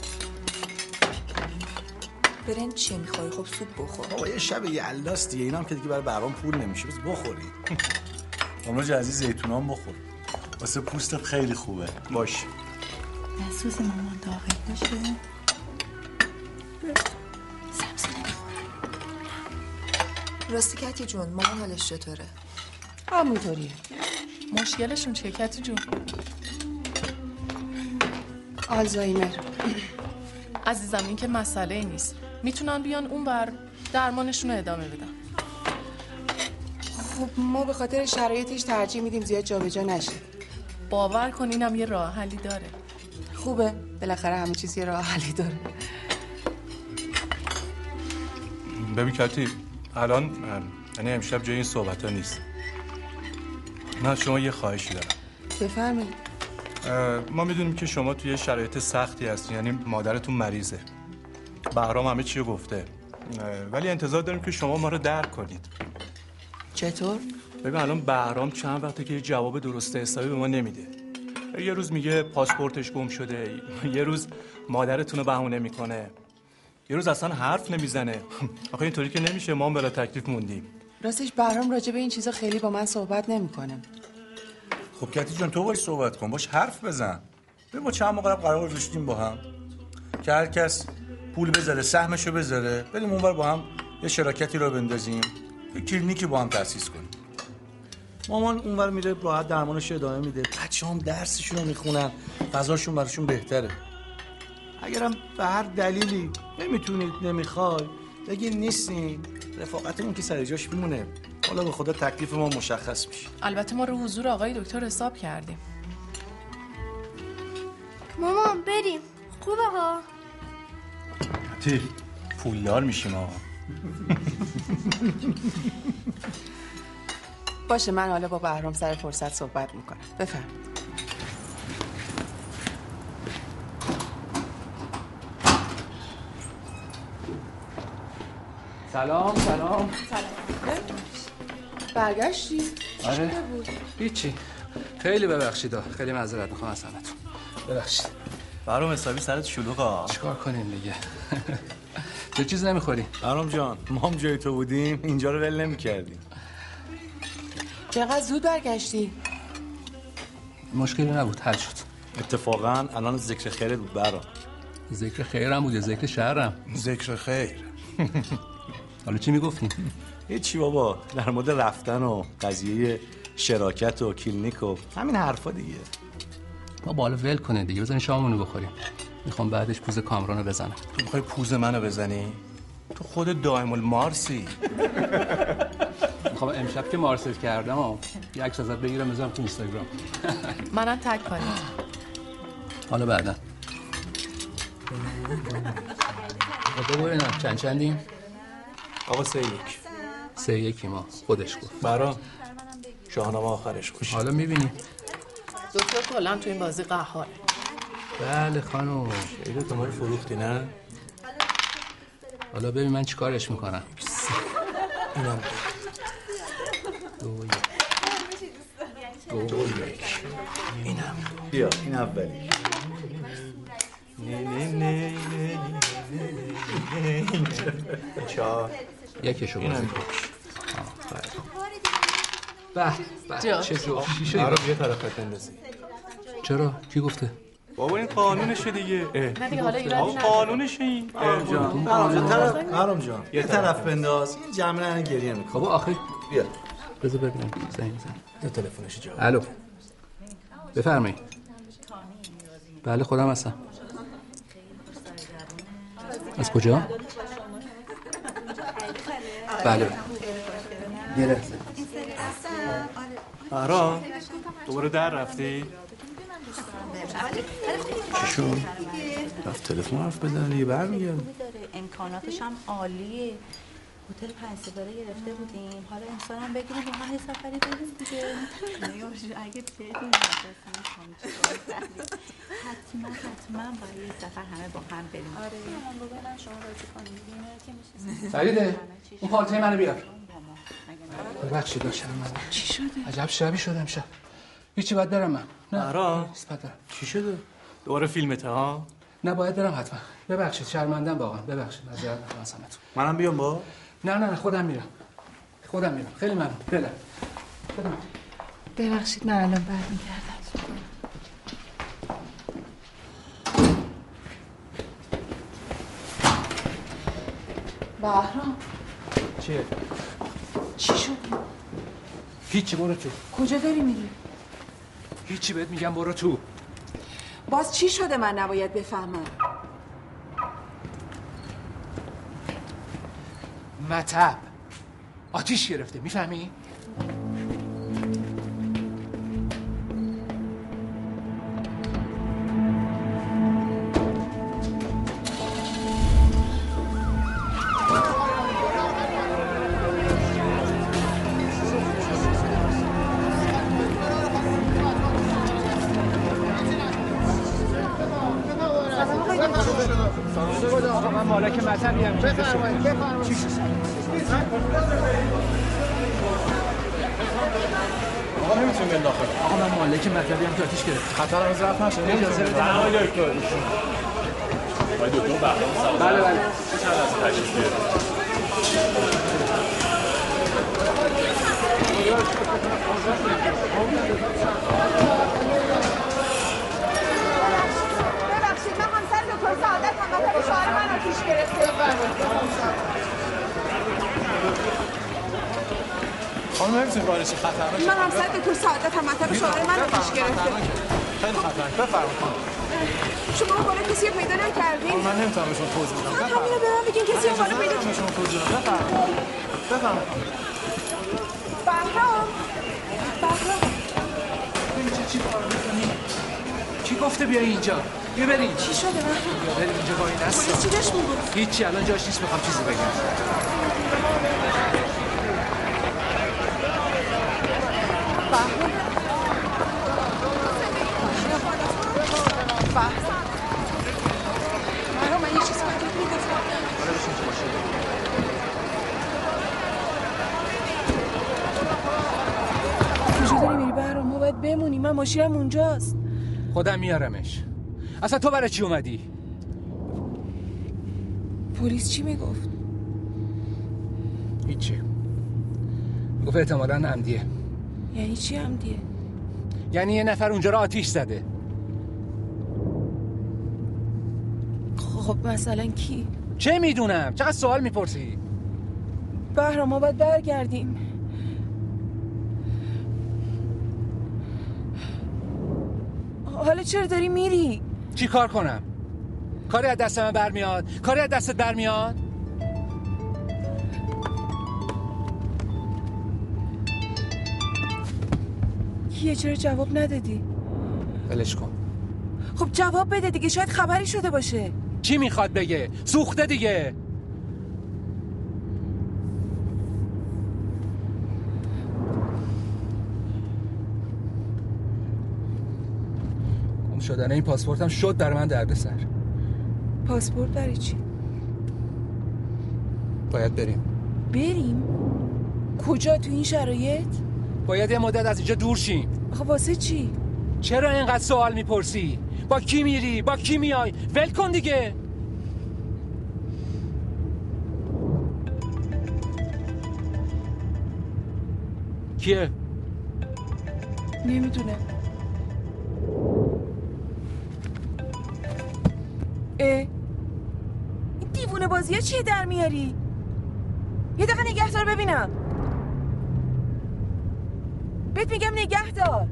برنج چی میخوای؟ خب سوپ بخور. بابا یه شب یلداست دیگه، اینام که دیگه برای بهرام پول نمیشه، بس بخوری. امروز عزیز زیتونام بخور. واسه پوستت خیلی خوبه. باش. سوز مامان داغی باشه. سبزی نمیخوره. راستی کتی جون مامان حالش چطوره؟ همونطوریه. مشکلشون چیه کتی جون؟ آلزایمر. عزیزم این که مسئله نیست. میتونن بیان اون بر درمانشون رو ادامه بدن. خب ما به خاطر شرایطش ترجیح میدیم زیاد جابجا نشه. باور کن اینم یه راه حلی داره. خوبه بالاخره همه چیز یه راه حلی داره. ببین کتی الان یعنی امشب جای این صحبت‌ها نیست. من از شما یه خواهشی دارم. بفرمایید. ما میدونیم که شما توی شرایط سختی هستی، یعنی مادرتون مریضه. بهرام همه چی رو گفته. ولی انتظار داریم که شما ما رو درک کنید. چطور؟ ببین الان بهرام چند وقته که جواب درست حسابی به ما نمیده. یه روز میگه پاسپورتش گم شده، یه روز مادرتون رو بهونه میکنه، یه روز اصلا حرف نمیزنه. آخه اینطوری که نمیشه، ما هم بلا تکلیف موندیم. راستش بهرام راجع به این چیزا خیلی با من صحبت نمیکنه. خب کتی جون تو باش صحبت کن، باش حرف بزن. ببین ما چند موقع قرار گذاشتیم با هم که هر کس پول بذاره، سهمشو بذاره، بریم اونور با هم یه شراکتی رو بندازیم، یه کلینیکی با هم تأسیس کنیم. مامان اونور میره راحت درمانش ادامه میده، بچه‌هام درسشون رو میخونن، فضاشون براشون بهتره. اگرم به هر دلیلی نمیتونید، نمیخوای، بگین نیستین، رفاقتمون که سر جاش میمونه. حالا به خدا تکلیف ما مشخص میشه. البته ما رو حضور آقای دکتر حساب کردیم. مامان بریم. خوبه ها. کتی پولدار میشیم آقا. باشه من حالا با بهرام سر فرصت صحبت میکنم. بفرم. سلام. برگشتی؟ آره هیچی. خیلی ببخشید، خیلی معذرت میخوام از همتون. ببخشید. برام حسابی سرت شلوغه. چیکار کنیم دیگه؟ چه چیز نمیخوری؟ برام جان ما هم جای تو بودیم اینجا رو ول نمی‌کردیم. چقدر زود برگشتی؟ مشکلی نبود، حل شد. اتفاقا الان ذکر خیرت بود برام. ذکر خیرم بود یا ذکر شرم؟ ذکر خیر. حالا چی میگفتیم؟ هیچی بابا، در مورد رفتن و قضیه شراکت و کلینیک و همین حرفا دیگه. ما بالا ول کنه دیگه، بزنین شامونو بخوریم. میخوام بعدش پوز کامرانو بزنم. تو میخوای پوز منو بزنی؟ تو خود دائم المارسی. میخوام امشب که مارسل کردم یه عکس ازت بگیرم بذارم تو اینستاگرام. منم تگ کنید. حالا بعدا. خدا ببینم چندیم؟ آقا 3-1 ما خودش گفت. برام شاهنامه آخرش خوش. حالا میبینیم. دکتر کلا تو این بازی قهاره. بله خانم. خیلی تو ما فروختی نه؟ حالا ببین من چیکارش میکنم. اینم 2-1 اینم بیا این اولی. نه چهار یکیشو بازی کن. به چه جوشی برام یه طرفت بندازی. چرا؟ کی گفته؟ بابا این قانونشه دیگه. نه دیگه حالا ایرادی نداره. قانونشه این. برام جان یه طرف بنداز. این جمله گریه میکنه. بابا آخه بیا بذار ببینم. زنگ تو تلفنش جواب. الو بفرمایید. بله خودم هستم. از کجا؟ بله یه لحظه. برام دوباره در رفتی؟ چی شد؟ رفت تلفن حرف بزنه دیگه برمیگرد. امکاناتش هم عالیه. هتل 5 ستاره گرفته بودیم. حالا امسال هم بگیریم واقعا یه سفری بریم دیگه. اگه بهتون حتما برای یه سفر همه با هم بریم. آره من بگم شما راضی کنید. فریده اون پالتوی منو بیار. ببخشید داشتم من. چی شده؟ عجب شبی شد امشب. هیچی باید برم من. نه برام اسپاتر. چی شده؟ دوباره فیلمته ها؟ نه باید برم حتما. ببخشید شرمندم واقعا. ببخشید معذرت میخوام از همتون. منم بیام با؟ نه خودم میرم. خیلی ممنون. بله. ببخشید من الان برمیگردم. بهرام چیه؟ چی شد؟ هیچی برو تو. کجا داری میری؟ هیچی بهت میگم برو تو. باز چی شده من نباید بفهمم؟ مطب آتیش گرفته میفهمی؟ من مالک مطبیم. بفرمایید. آقا نمیتونیم بیان داخل. آقا من مالک مطبیم که آتیش گرفت. خطر از رفت نشه. اجازه بده. آقای دکتر. آقای دکتر بهرام. بله. چند از تشریف بیارید. ببخشید من همسر دکتر سعادت همراه شوهر من آتیش گرفته. خانم نمیتونید وارد شید خطرناکه. من همسر دکتر سعادت همراه شوهر من آتیش گرفته. خیلی خطرناک. بفرمایید. شما بالا کسی رو پیدا نکردین؟ من نمیتونم بهشون توضیح بدم. همین رو به من بگین کسی رو بالا پیدا نمیتونم بهشون توضیح بدم. بفرمایید. بهرام چی کار میکنی؟ کی گفته بیای اینجا؟ بیا بریم. چی شده بهرام؟ بیا بریم اینجا با این دستا. پلیس چی داشت میگفت؟ هیچی الان جاش نیست بخوام چیزی بگم. بهرام من یه چیزی بهت میگفتم. حالا بشین تو ماشین. مشیرم اونجاست. خودم میارمش. اصلا تو برای چی اومدی؟ پلیس چی میگفت؟ هیچی. گفت احتمالاً عمدیه. یعنی چی عمدیه؟ یعنی یه نفر اونجا رو آتیش زده. خب مثلا کی؟ چه میدونم؟ چقدر سوال میپرسی؟ بهرام ما باید برگردیم. حالا چرا داری میری؟ چی کار کنم؟ کاری از دست من برمیاد؟ کاری از دستت برمیاد؟ کیه؟ چرا جواب ندادی؟ ولش کن. خب جواب بده دیگه، شاید خبری شده باشه. چی میخواد بگه؟ سوخته دیگه. گم شدن این پاسپورتم شد در من دردسر. پاسپورت برای چی؟ باید بریم. بریم؟ کجا تو این شرایط؟ باید یه مدت از اینجا دور شیم. خب واسه چی؟ چرا اینقدر سوال میپرسی؟ با کی میری؟ با کی میای؟ ول کن دیگه. کیه؟ نمیدونم. این دیوونه بازیه چیه در میاری؟ یه دقیقه نگه دار ببینم. بهت میگم نگه دار.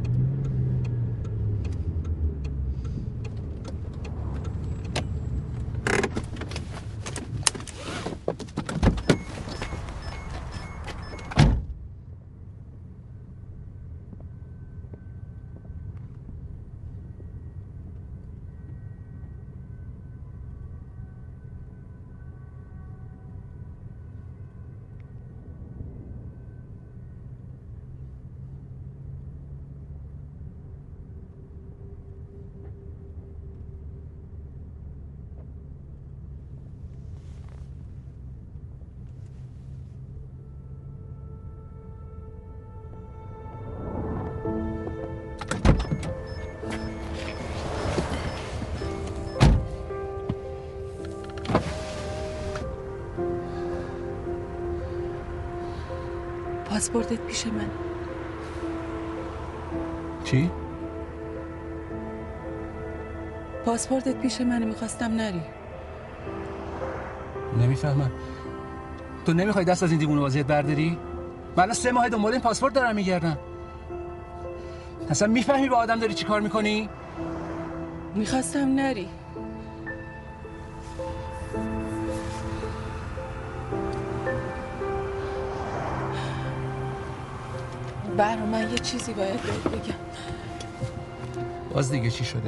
پاسپورتت پیش من. چی؟ پاسپورتت پیش منه، میخواستم نری. نمیفهمم. تو نمیخوای دست از این دیوونه بازیت برداری؟ من الان 3 ماه دنبال این پاسپورت دارم میگردم. اصلا میفهمی با آدم داری چی کار میکنی؟ میخواستم نری. بهرام من یه چیزی باید بهت بگم. باز دیگه چی شده؟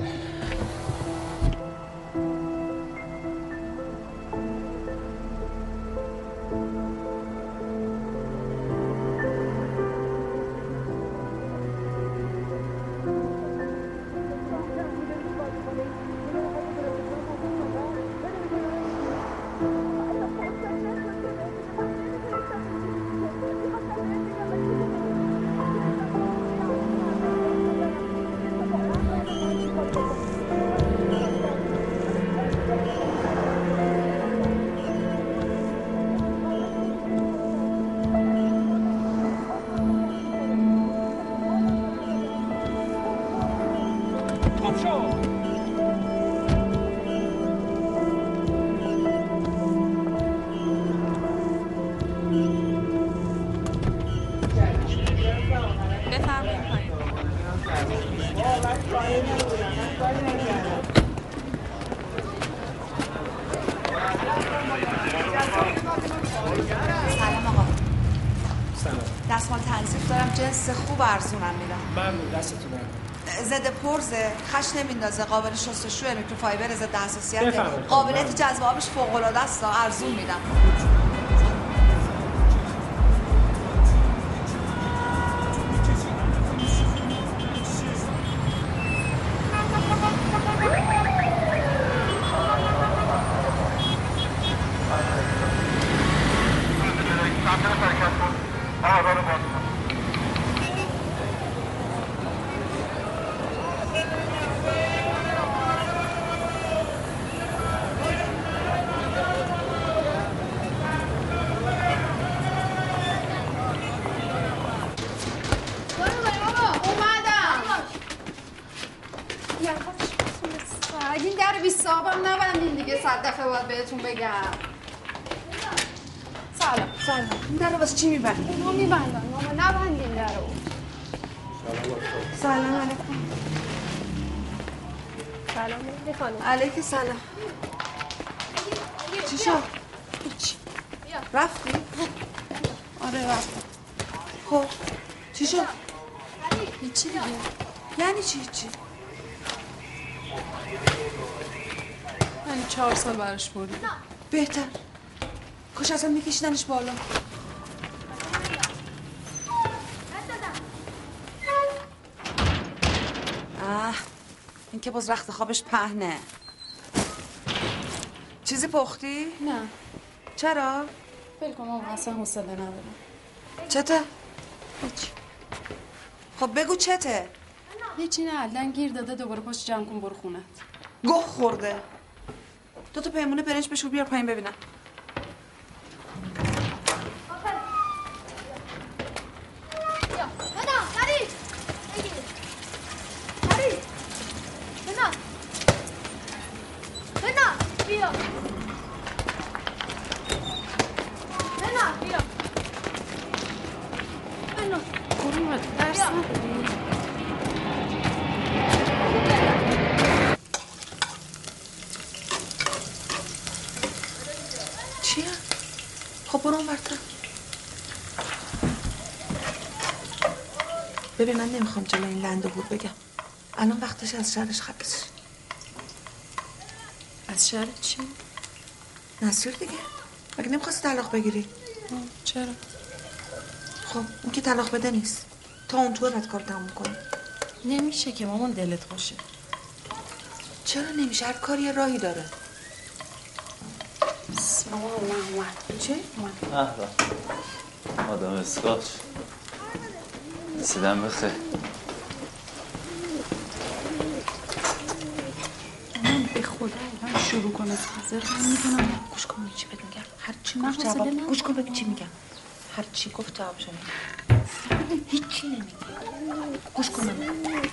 سلام آقا. سلام. دستمال تنظیف دارم، جنس خوب ارزونم میدم. ممنون، دستتون ضد پرزه، خش نمیندازه، قابل شستشوه، میکروفایبر، ضد حساسیت، قابلیت جذب آبش فوق العاده است، ارزون میدم. رو باید بهتون بگم. سلام. این در رو واسه چی میبندی؟ ما میبندن ماما، نبندین در رو. سلام علیکم. سلام خانم. علیکم سلام. چی شد؟ رفتی؟ آره رفتم. خب چی شد؟ هیچی دیگه. یعنی چی هیچی؟ یعنی 4 سال براش بردیم. بهتر. کاش اصلا میکشیدنش بالا. این که باز رخت خوابش پهنه. چیزی پختی؟ نه. چرا؟ بلکن ماما اصلا حوصله ندارم. چته؟ هیچ. خب بگو چته؟ هیچی نه، الان گیر داده دوباره پاش جمع کن برو خونت. گوه خورده. 2 تا پیمونه برنج بشور بیار پایین ببینم. چیه؟ خب برو اون برتر. ببین من نمیخوام جلوی این لنده بود بگم. الان وقتش از شرش خلاص شی. از شر چی؟ نصیر دیگه. مگه نمیخواستی طلاق بگیری؟ چرا؟ خب اون که طلاق بده نیست. تا اون تو باید کار تموم کنی. نمیشه که مامان دلت خوشه. چرا نمیشه؟ هر کاری یه راهی داره. چه؟ آدم اسکاچ رسیدم بخیر. من به خدا الان شروع کنه حاضر میکنم. گوش کن چی بهت میگم. هر چی گفت جواب. گوش کن ببین چی میگم. هر چی گفت جوابشو میگم. هیچی نمیگی. گوش کن من.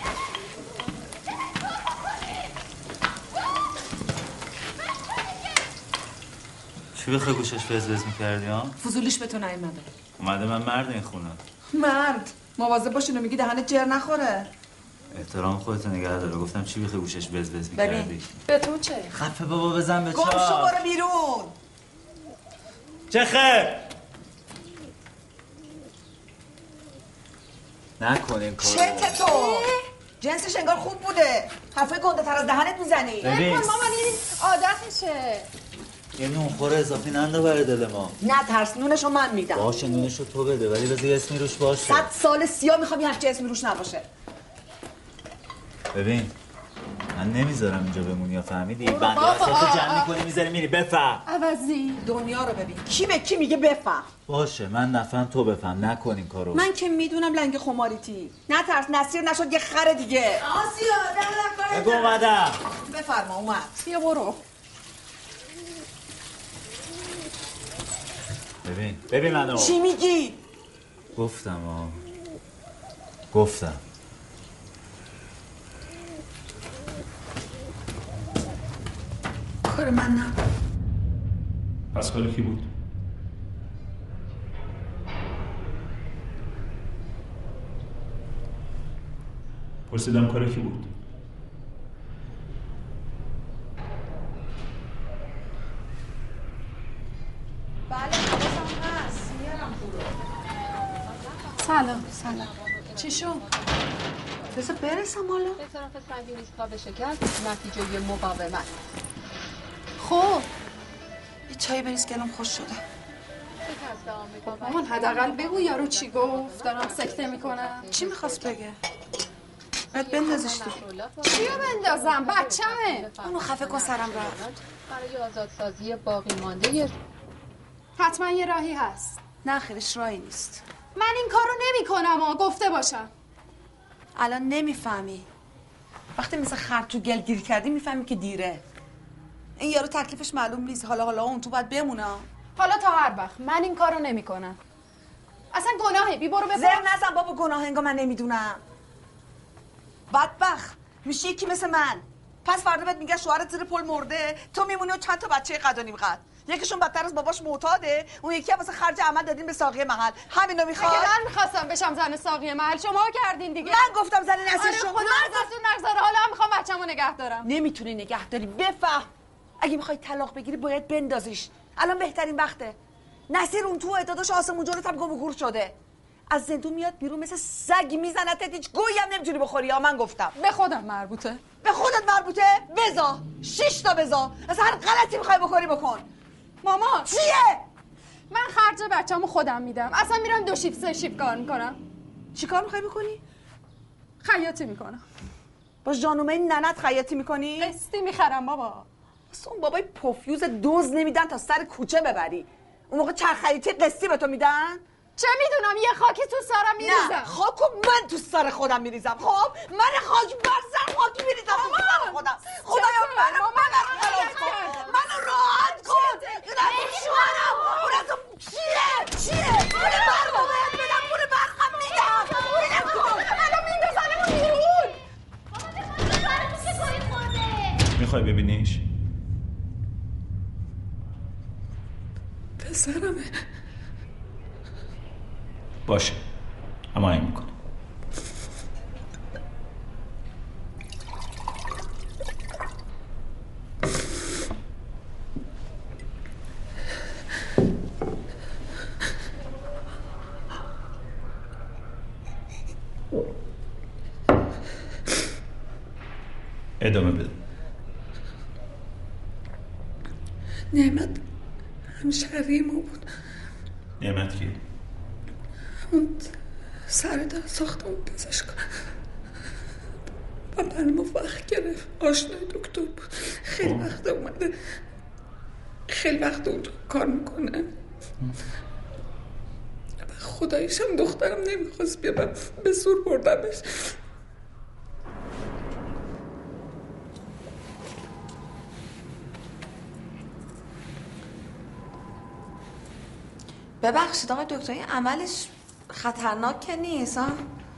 چی بخواه گوشش وز میکردی ها؟ فضولیش به تو نیومده. اومده من مرد این خونه. مرد مواظب باشین و میگی دهنت جر نخوره. احترام خودت نگه داره. گفتم چی بخواه گوشش وز میکردی؟ به تو چه؟ خفه بابا بزن به گم شو چار. برو بیرون. چه خیر؟ نکنین کارو. چته تو؟ جنسش انگار خوب بوده. حرفای گنده تر از دهنت میزنی. ببین مامان این عادتشه. یه نونخوره اضافی ننده برای دل ما. نه ترس نونشو من میدم. باشه نونشو تو بده ولی بذار یه اسمی روش باشه. 100 سال سیاه میخوام یه همچه اسمی روش نباشه. ببین من نمیذارم اینجا بمونی یا فهمیدی؟ بنده وسط جمع میکنی میذاری میری بفهم. عوضی دنیا رو ببین کی به کی میگه بفهم. باشه من نفهم تو بفهم. نکن این کارو. من که میدونم لنگ خماریتی. نه ترس نصیر نشد یه خر دیگه. آسیا در بگو اومدم. بفرما اومد. بیا برو. ببین منو. چی میگی؟ گفتم کار من نه. پس کار کی بود؟ پرسیدم کار کی بود؟ بله حواسم هست. میارم تو رو. سلام. چی شد؟ بذار برسم حالا. اعتراف سنگین تاب شکست نتیجه مقاومت. خب یه چای بریز گلم خوش شده. مامان حداقل بگو یارو چی گفت. دارم سکته میکنم. چی میخواست بگه؟ باید بندازش تو. چیو بندازم؟ بچمه. اونو خفه کن سرم رفت. برای آزادسازی باقی مانده حتما یه راهی هست. نه خیرش راهی نیست. من این کارو نمی کنم گفته باشم. الان نمیفهمی. وقتی مثل خر تو گل گیر کردی میفهمی که دیره. این یارو تکلیفش معلوم نیست. حالا اون تو باید بمونه. حالا تا هر وقت من این کارو نمی کنم. اصلا گناهه. بی برو بپرس. زر نزن بابا گناه انگار من نمیدونم. بدبخت میشه یکی مثل من. پس فردا بهت میگه شوهرت زیر پل مرده، تو میمونی و چند تا بچه قد و نیم قد. یکیشون بدتر از باباش معتاده، اون یکی هم واسه خرج عمل دادین به ساقی محل. همینو میخواد. من می‌خواستم بشم زن ساقی محل، شما کردین دیگه. من گفتم زن نسل شما. خدا ازتون نگذاره، حالا هم میخوام بچه‌مو نگه دارم. نمیتونی نگه داری، بفهم. اگه میخوای طلاق بگیری باید بندازیش. الان بهترین وقته. نصیر اون تو اعدادش آسمون جلوت هم گم و گور شده. از زندون میاد بیرون مثل سگ میزنتت، هیچ گویی هم نمیتونی بخوری. یا من گفتم به خودم مربوطه. به خودت مربوطه؟ بزا 6 تا بزا. اصلا هر غلطی میخوای بکنی بکن. مامان چیه؟ من خرج بچه‌مو خودم میدم. اصلا میرم 2 شیفت 3 شیفت کار میکنم. چی کار میخوای بکنی؟ خیاطی میکنم. با جانومه ننت خیاطی میکنی؟ قسطی میخرم بابا. اصلا اون بابای پفیوز دوز نمیدن تا سر کوچه ببری. اون موقع چرخ خیاطی قسطی به تو میدن؟ چه میدونم، یه خاکی تو سرم میریزم. نه خاکو من تو سر خودم میریزم. خب من خاک برزم خاکی میریزم تو سر خودم. خدایا منو خلاص کن، منو راحت کن. این از شوهرم، اون از چیه؟ پول برقو بهت بدم، پول برقم میدم. بینم کن الان میندازنمون بیرون. میخوای ببینیش؟ پسرمه. باشه اما این میکنه. ادامه بده. نعمت همشهری ما بود. نعمت کی؟ اون سر در ساختمون پزشکا و برای ما وقت گرفت. آشنای دکتر بود، خیلی وقت اومده، خیلی وقت اونجا کار میکنه. خداییش هم دخترم نمیخواست بیا، به زور بردمش. ببخشید آقای دکتر، این عملش خطرناک که نیست ها؟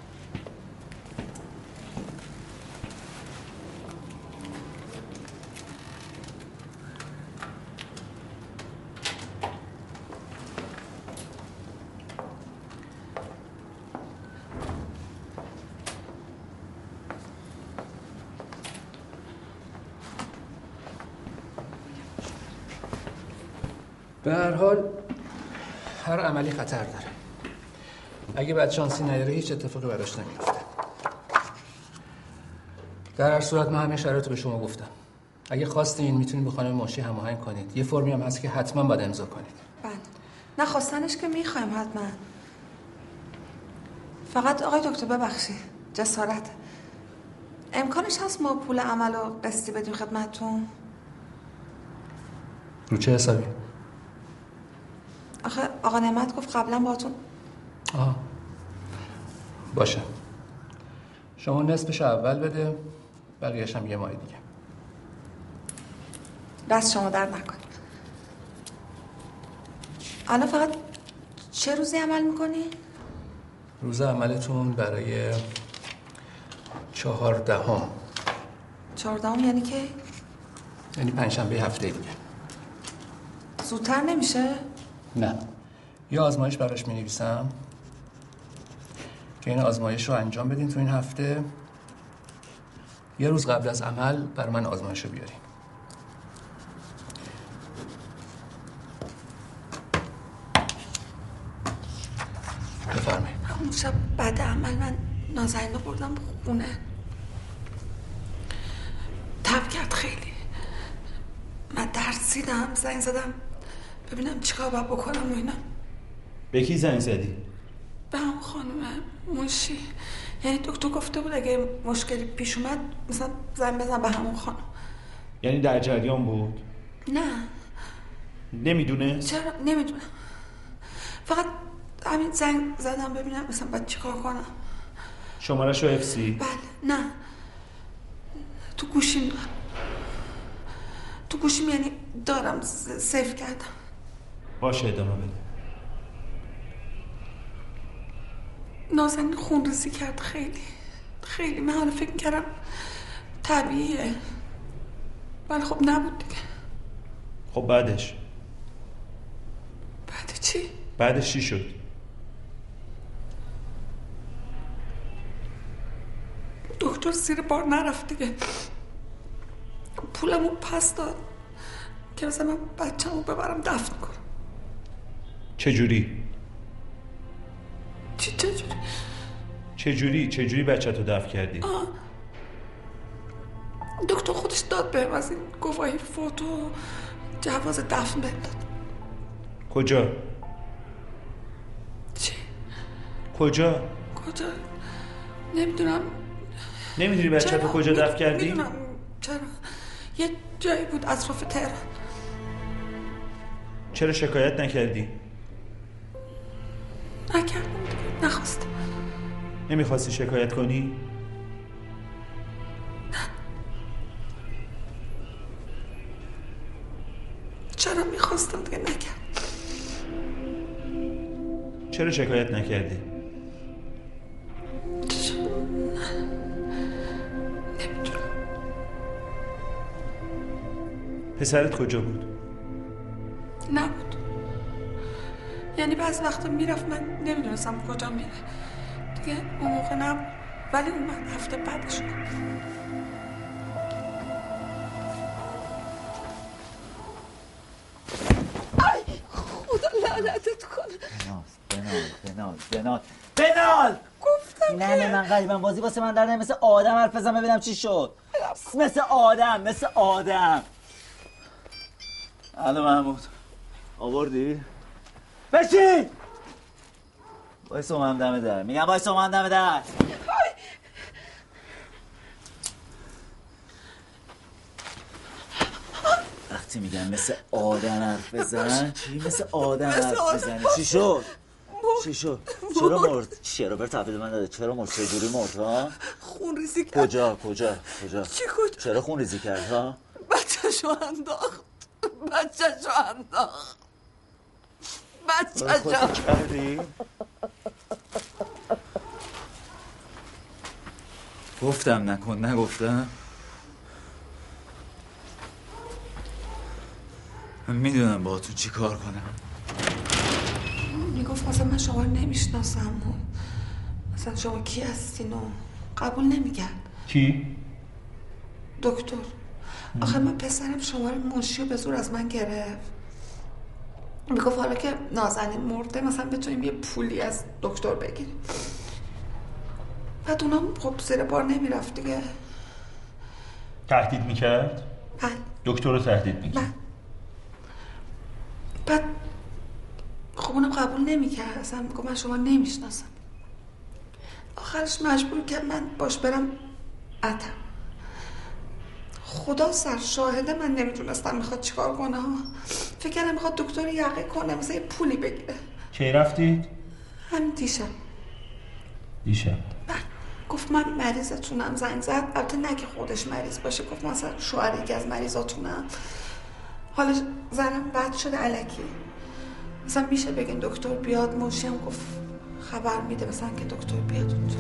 به هر حال هر عملی خطر داره. اگه بدشانسی نیاره هیچ اتفاقی براش نمیفته. در هر صورت من همه شرایطو به شما گفتم. اگه خواستین میتونید با خانم ماشی هماهنگ کنید. یه فرمی هم هست که حتما باید امضا کنید. بله. نه خواستنش که میخوایم حتما. فقط آقای دکتر ببخشید، جسارت امکانش هست ما پول عمل و قسطی بدیم خدمتتون؟ رو چه حسابی؟ آخه آقا نعمت گفت قبلا باهاتون. باشه. شما نصفش اول بده، بقیه‌اش هم یه ماه دیگه. دست شما درد نکنه. الان فقط چه روزی عمل میکنی؟ روز عملتون برای 14ام. 14ام یعنی کی؟ یعنی پنجشنبه هفته دیگه. زودتر نمیشه؟ نه. یه آزمایش براش می‌نویسم که این آزمایش رو انجام بدین تو این هفته. یه روز قبل از عمل برای من آزمایش رو بیارین. بفرمایید. اون شب بعد عمل من نازنین رو بردم خونه. تب کرد خیلی. من ترسیدم، زنگ زدم ببینم چیکار باید بکنم و اینا. به کی زنگ زدی؟ به هم خانم منشی. یعنی دکتر گفته بود اگه مشکلی پیش اومد مثلا زنگ بزن به همون خانم. یعنی در جریان بود؟ نه. نمیدونه؟ چرا؟ نمیدونم. فقط همین زنگ زدم ببینم مثلا باید چیکار کنم. شمارش رو حفظی؟ بله. نه تو گوشیم یعنی دارم، سیف کردم. باشه ادامه بده. نازنین خونریزی کرد خیلی. من حالا فکر میکردم طبیعیه. ولی خب نبود دیگه. خب بعدش بعد چی؟ بعدش چی شد؟ دکتر زیر بار نرفت دیگه. پولمو پس داد که مثلا من بچه‌مو ببرم دفن کنم. چجوری؟ چجوری؟ چجوری بچه‌تو دفن کردی؟ دکتر خودش داد بهم از این گواهی فوت و جواز دفن بهم داد. کجا؟ چی؟ کجا؟ نمیدونم. نمیدونی بچه‌تو کجا دفن کردی؟ میدونم. چرا؟ یه جایی بود اطراف تهران. چرا شکایت نکردی؟ نکردم دیگه. نخواستم. نمیخواستی شکایت کنی؟ چرا میخواستم دیگه نکردم. چرا شکایت نکردی؟ نمیدونم. پسرت کجا بود؟ نبود. یعنی بعض وقتا میرفت من نمیدونستم کجا میره دیگه. اون موقع نبود ولی اومد هفته بعدش. ای خدا لعنتت کنه. بنال گفتم نه من غریبم بازی واسه من در مثل آدم حرف بزن ببینم چی شد. مثل آدم. الو محمود آوردی؟ بشین وایس اومم دم در. میگم وایس اومم دم در. وقتی میگم مثل آدم حرف بزن چی مثل آدم حرف بزنی؟ چی شد؟ چرا مرد؟ چرا تحویل من داده؟ چرا مرد؟ چجوری مرد ها؟ خون ریزی کرد. کجا؟ چی کجا؟ چرا خون ریزی کرد ها؟ بچه‌شو انداخت. کردی؟ گفتم نگفتم. من میدونم با تو چی کار کنم. میگفت مثلا من شما رو نمیشناسم و مثلا شما کی هستین و قبول نمیکرد. کی؟ دکتر. آخه من پسرم شماره منشی رو به زور از من گرفت. میگفت حالا که نازنین مرده مثلا بتونیم یه پولی از دکتر بگیریم. بعد اونم خب زیر بار نمیرفت دیگه. تهدید میکرد؟ بله. دکتر رو تهدید میکرد؟ بعد خب اونم قبول نمیکرد. اصلا میگفت من شما نمیشناسم. آخرش مجبور کرد من باش برم عتم. خدا سر شاهده من نمیدونستم میخواد چیکار کنه ها. فکر کردم میخواد دکتر یقه کنه مثلا یه پولی بگیره. کی رفتید؟ همین دیشب. گفت من مریضتونم. زنگ زد. البته نه که خودش مریض باشه. گفت مثلا شوهر یکی از مریضاتونم. حالا زنم بد شده الکی. مثلا میشه بگین دکتر بیاد. منشی هم گفت خبر میده مثلا که دکتر بیاد اونجا.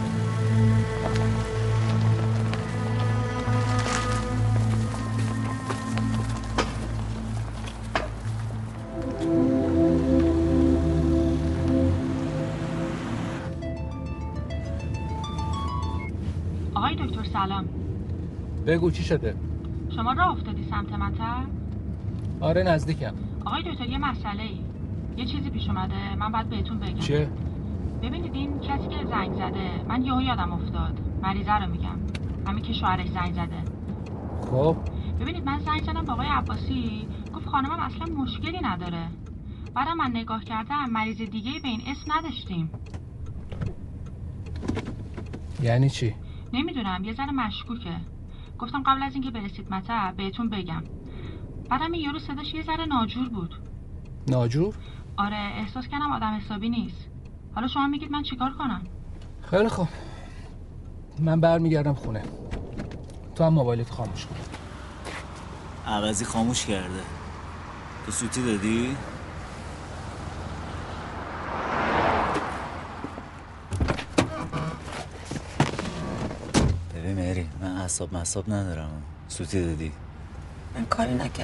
آقای دکتر سلام. بگو چی شده؟ شما راه افتادی سمت مطب؟ آره نزدیکم. آقای دکتر یه مسئله ای. یه چیزی پیش اومده. من باید بهتون بگم. چیه؟ ببینید این کسی که زنگ زده من یهو یادم افتاد. مریضه رو میگم. همین که شوهرش زنگ زده. خب ببینید من زنگ زدم با آقای عباسی. گفت خانمم اصلا مشکلی نداره. بعدم من نگاه کردم مریض دیگه‌ای به این اسم نداشتیم. یعنی چی؟ نمیدونم یه ذره مشکوکه. گفتم قبل از اینکه برسید مطب بهتون بگم. بعدم این یارو صداش یه ذره ناجور بود. ناجور؟ آره احساس کردم آدم حسابی نیست. حالا شما میگید من چیکار کنم؟ خیلی خوب من برمیگردم خونه. تو هم موبایلت خاموش کن. عوضی خاموش کرده. تو سوتی دادی؟ ببین مهری من اعصاب ندارم. سوتی دادی؟ من کاری نکردم.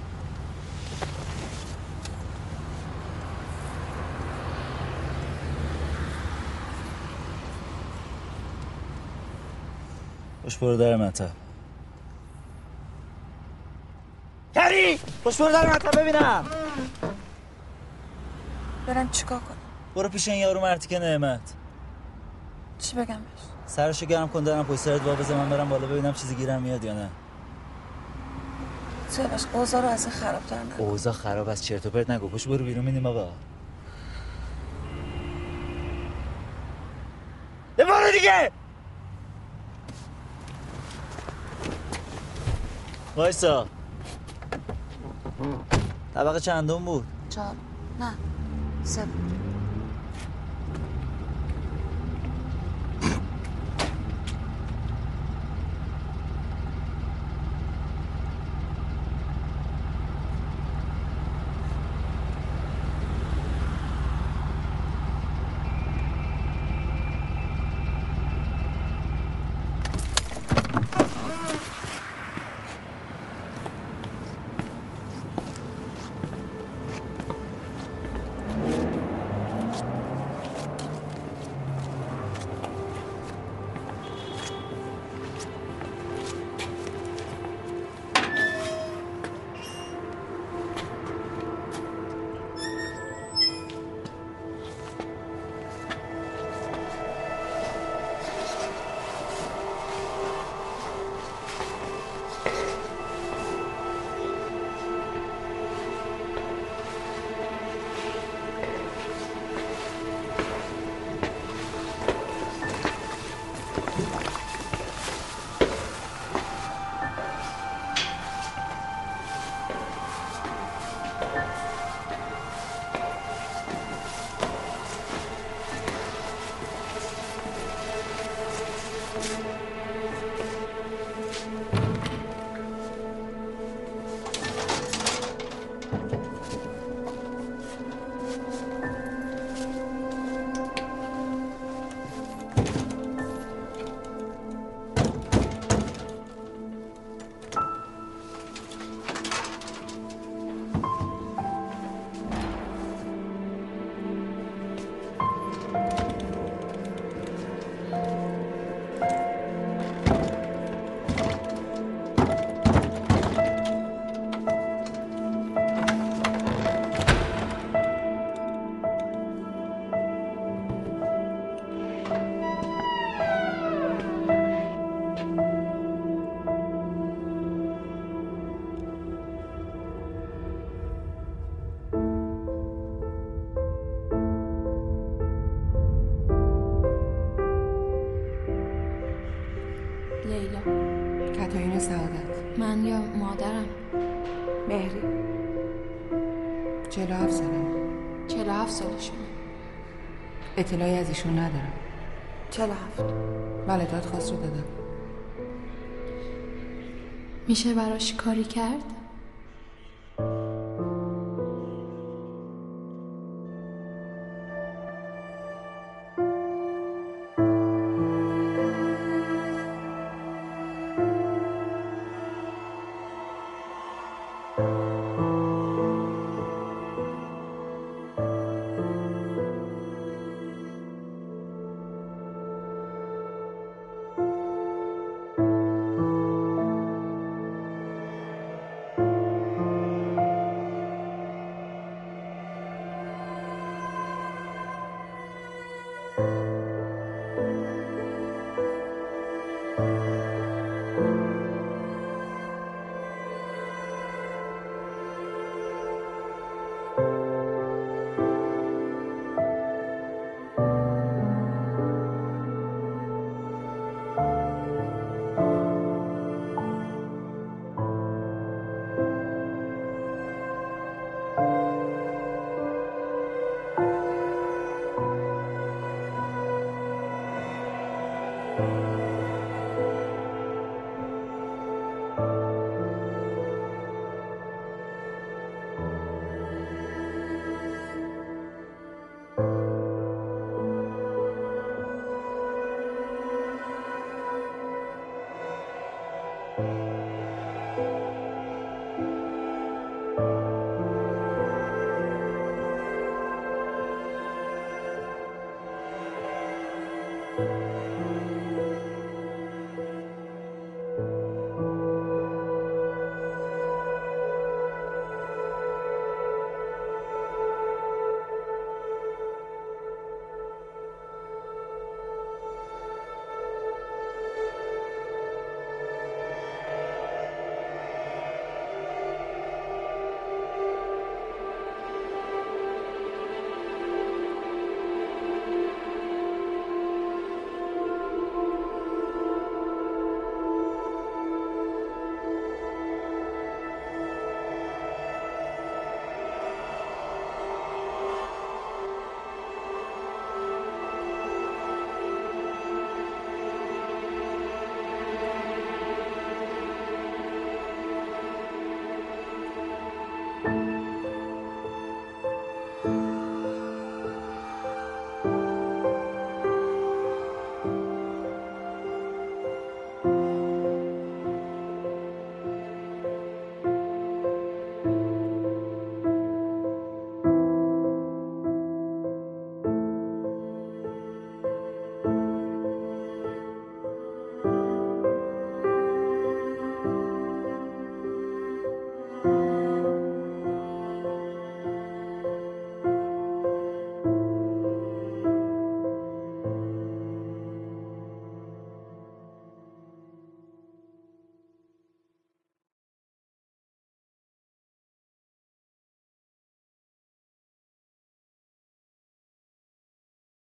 خوش برو در مطب. کری خوش برو در مطب ببینم. برم چیکار کنم؟ برو پیش این یارو مرتیکه نعمت. چی بگم بهش؟ سرشو گرم کن دارم پشت سرت وا بزن من برم بالا ببینم چیزی گیرم میاد یا نه. سیاوش اوضاع رو از این خراب‌تر نکن. اوضاع خراب از چرت و پرت نگو. پشت برو بیرون ببینیم آقا. برو دیگه. وایسا. طبقه چندم بود؟ 4 نه 3 بود. لیلا. کاترین سعادت. من یا مادرم؟ مهری. 47 سالم. 47 سالشونه. اطلاعی از ایشون ندارم. 47. بله دادخواست رو دادم. میشه براش کاری کرد؟ شد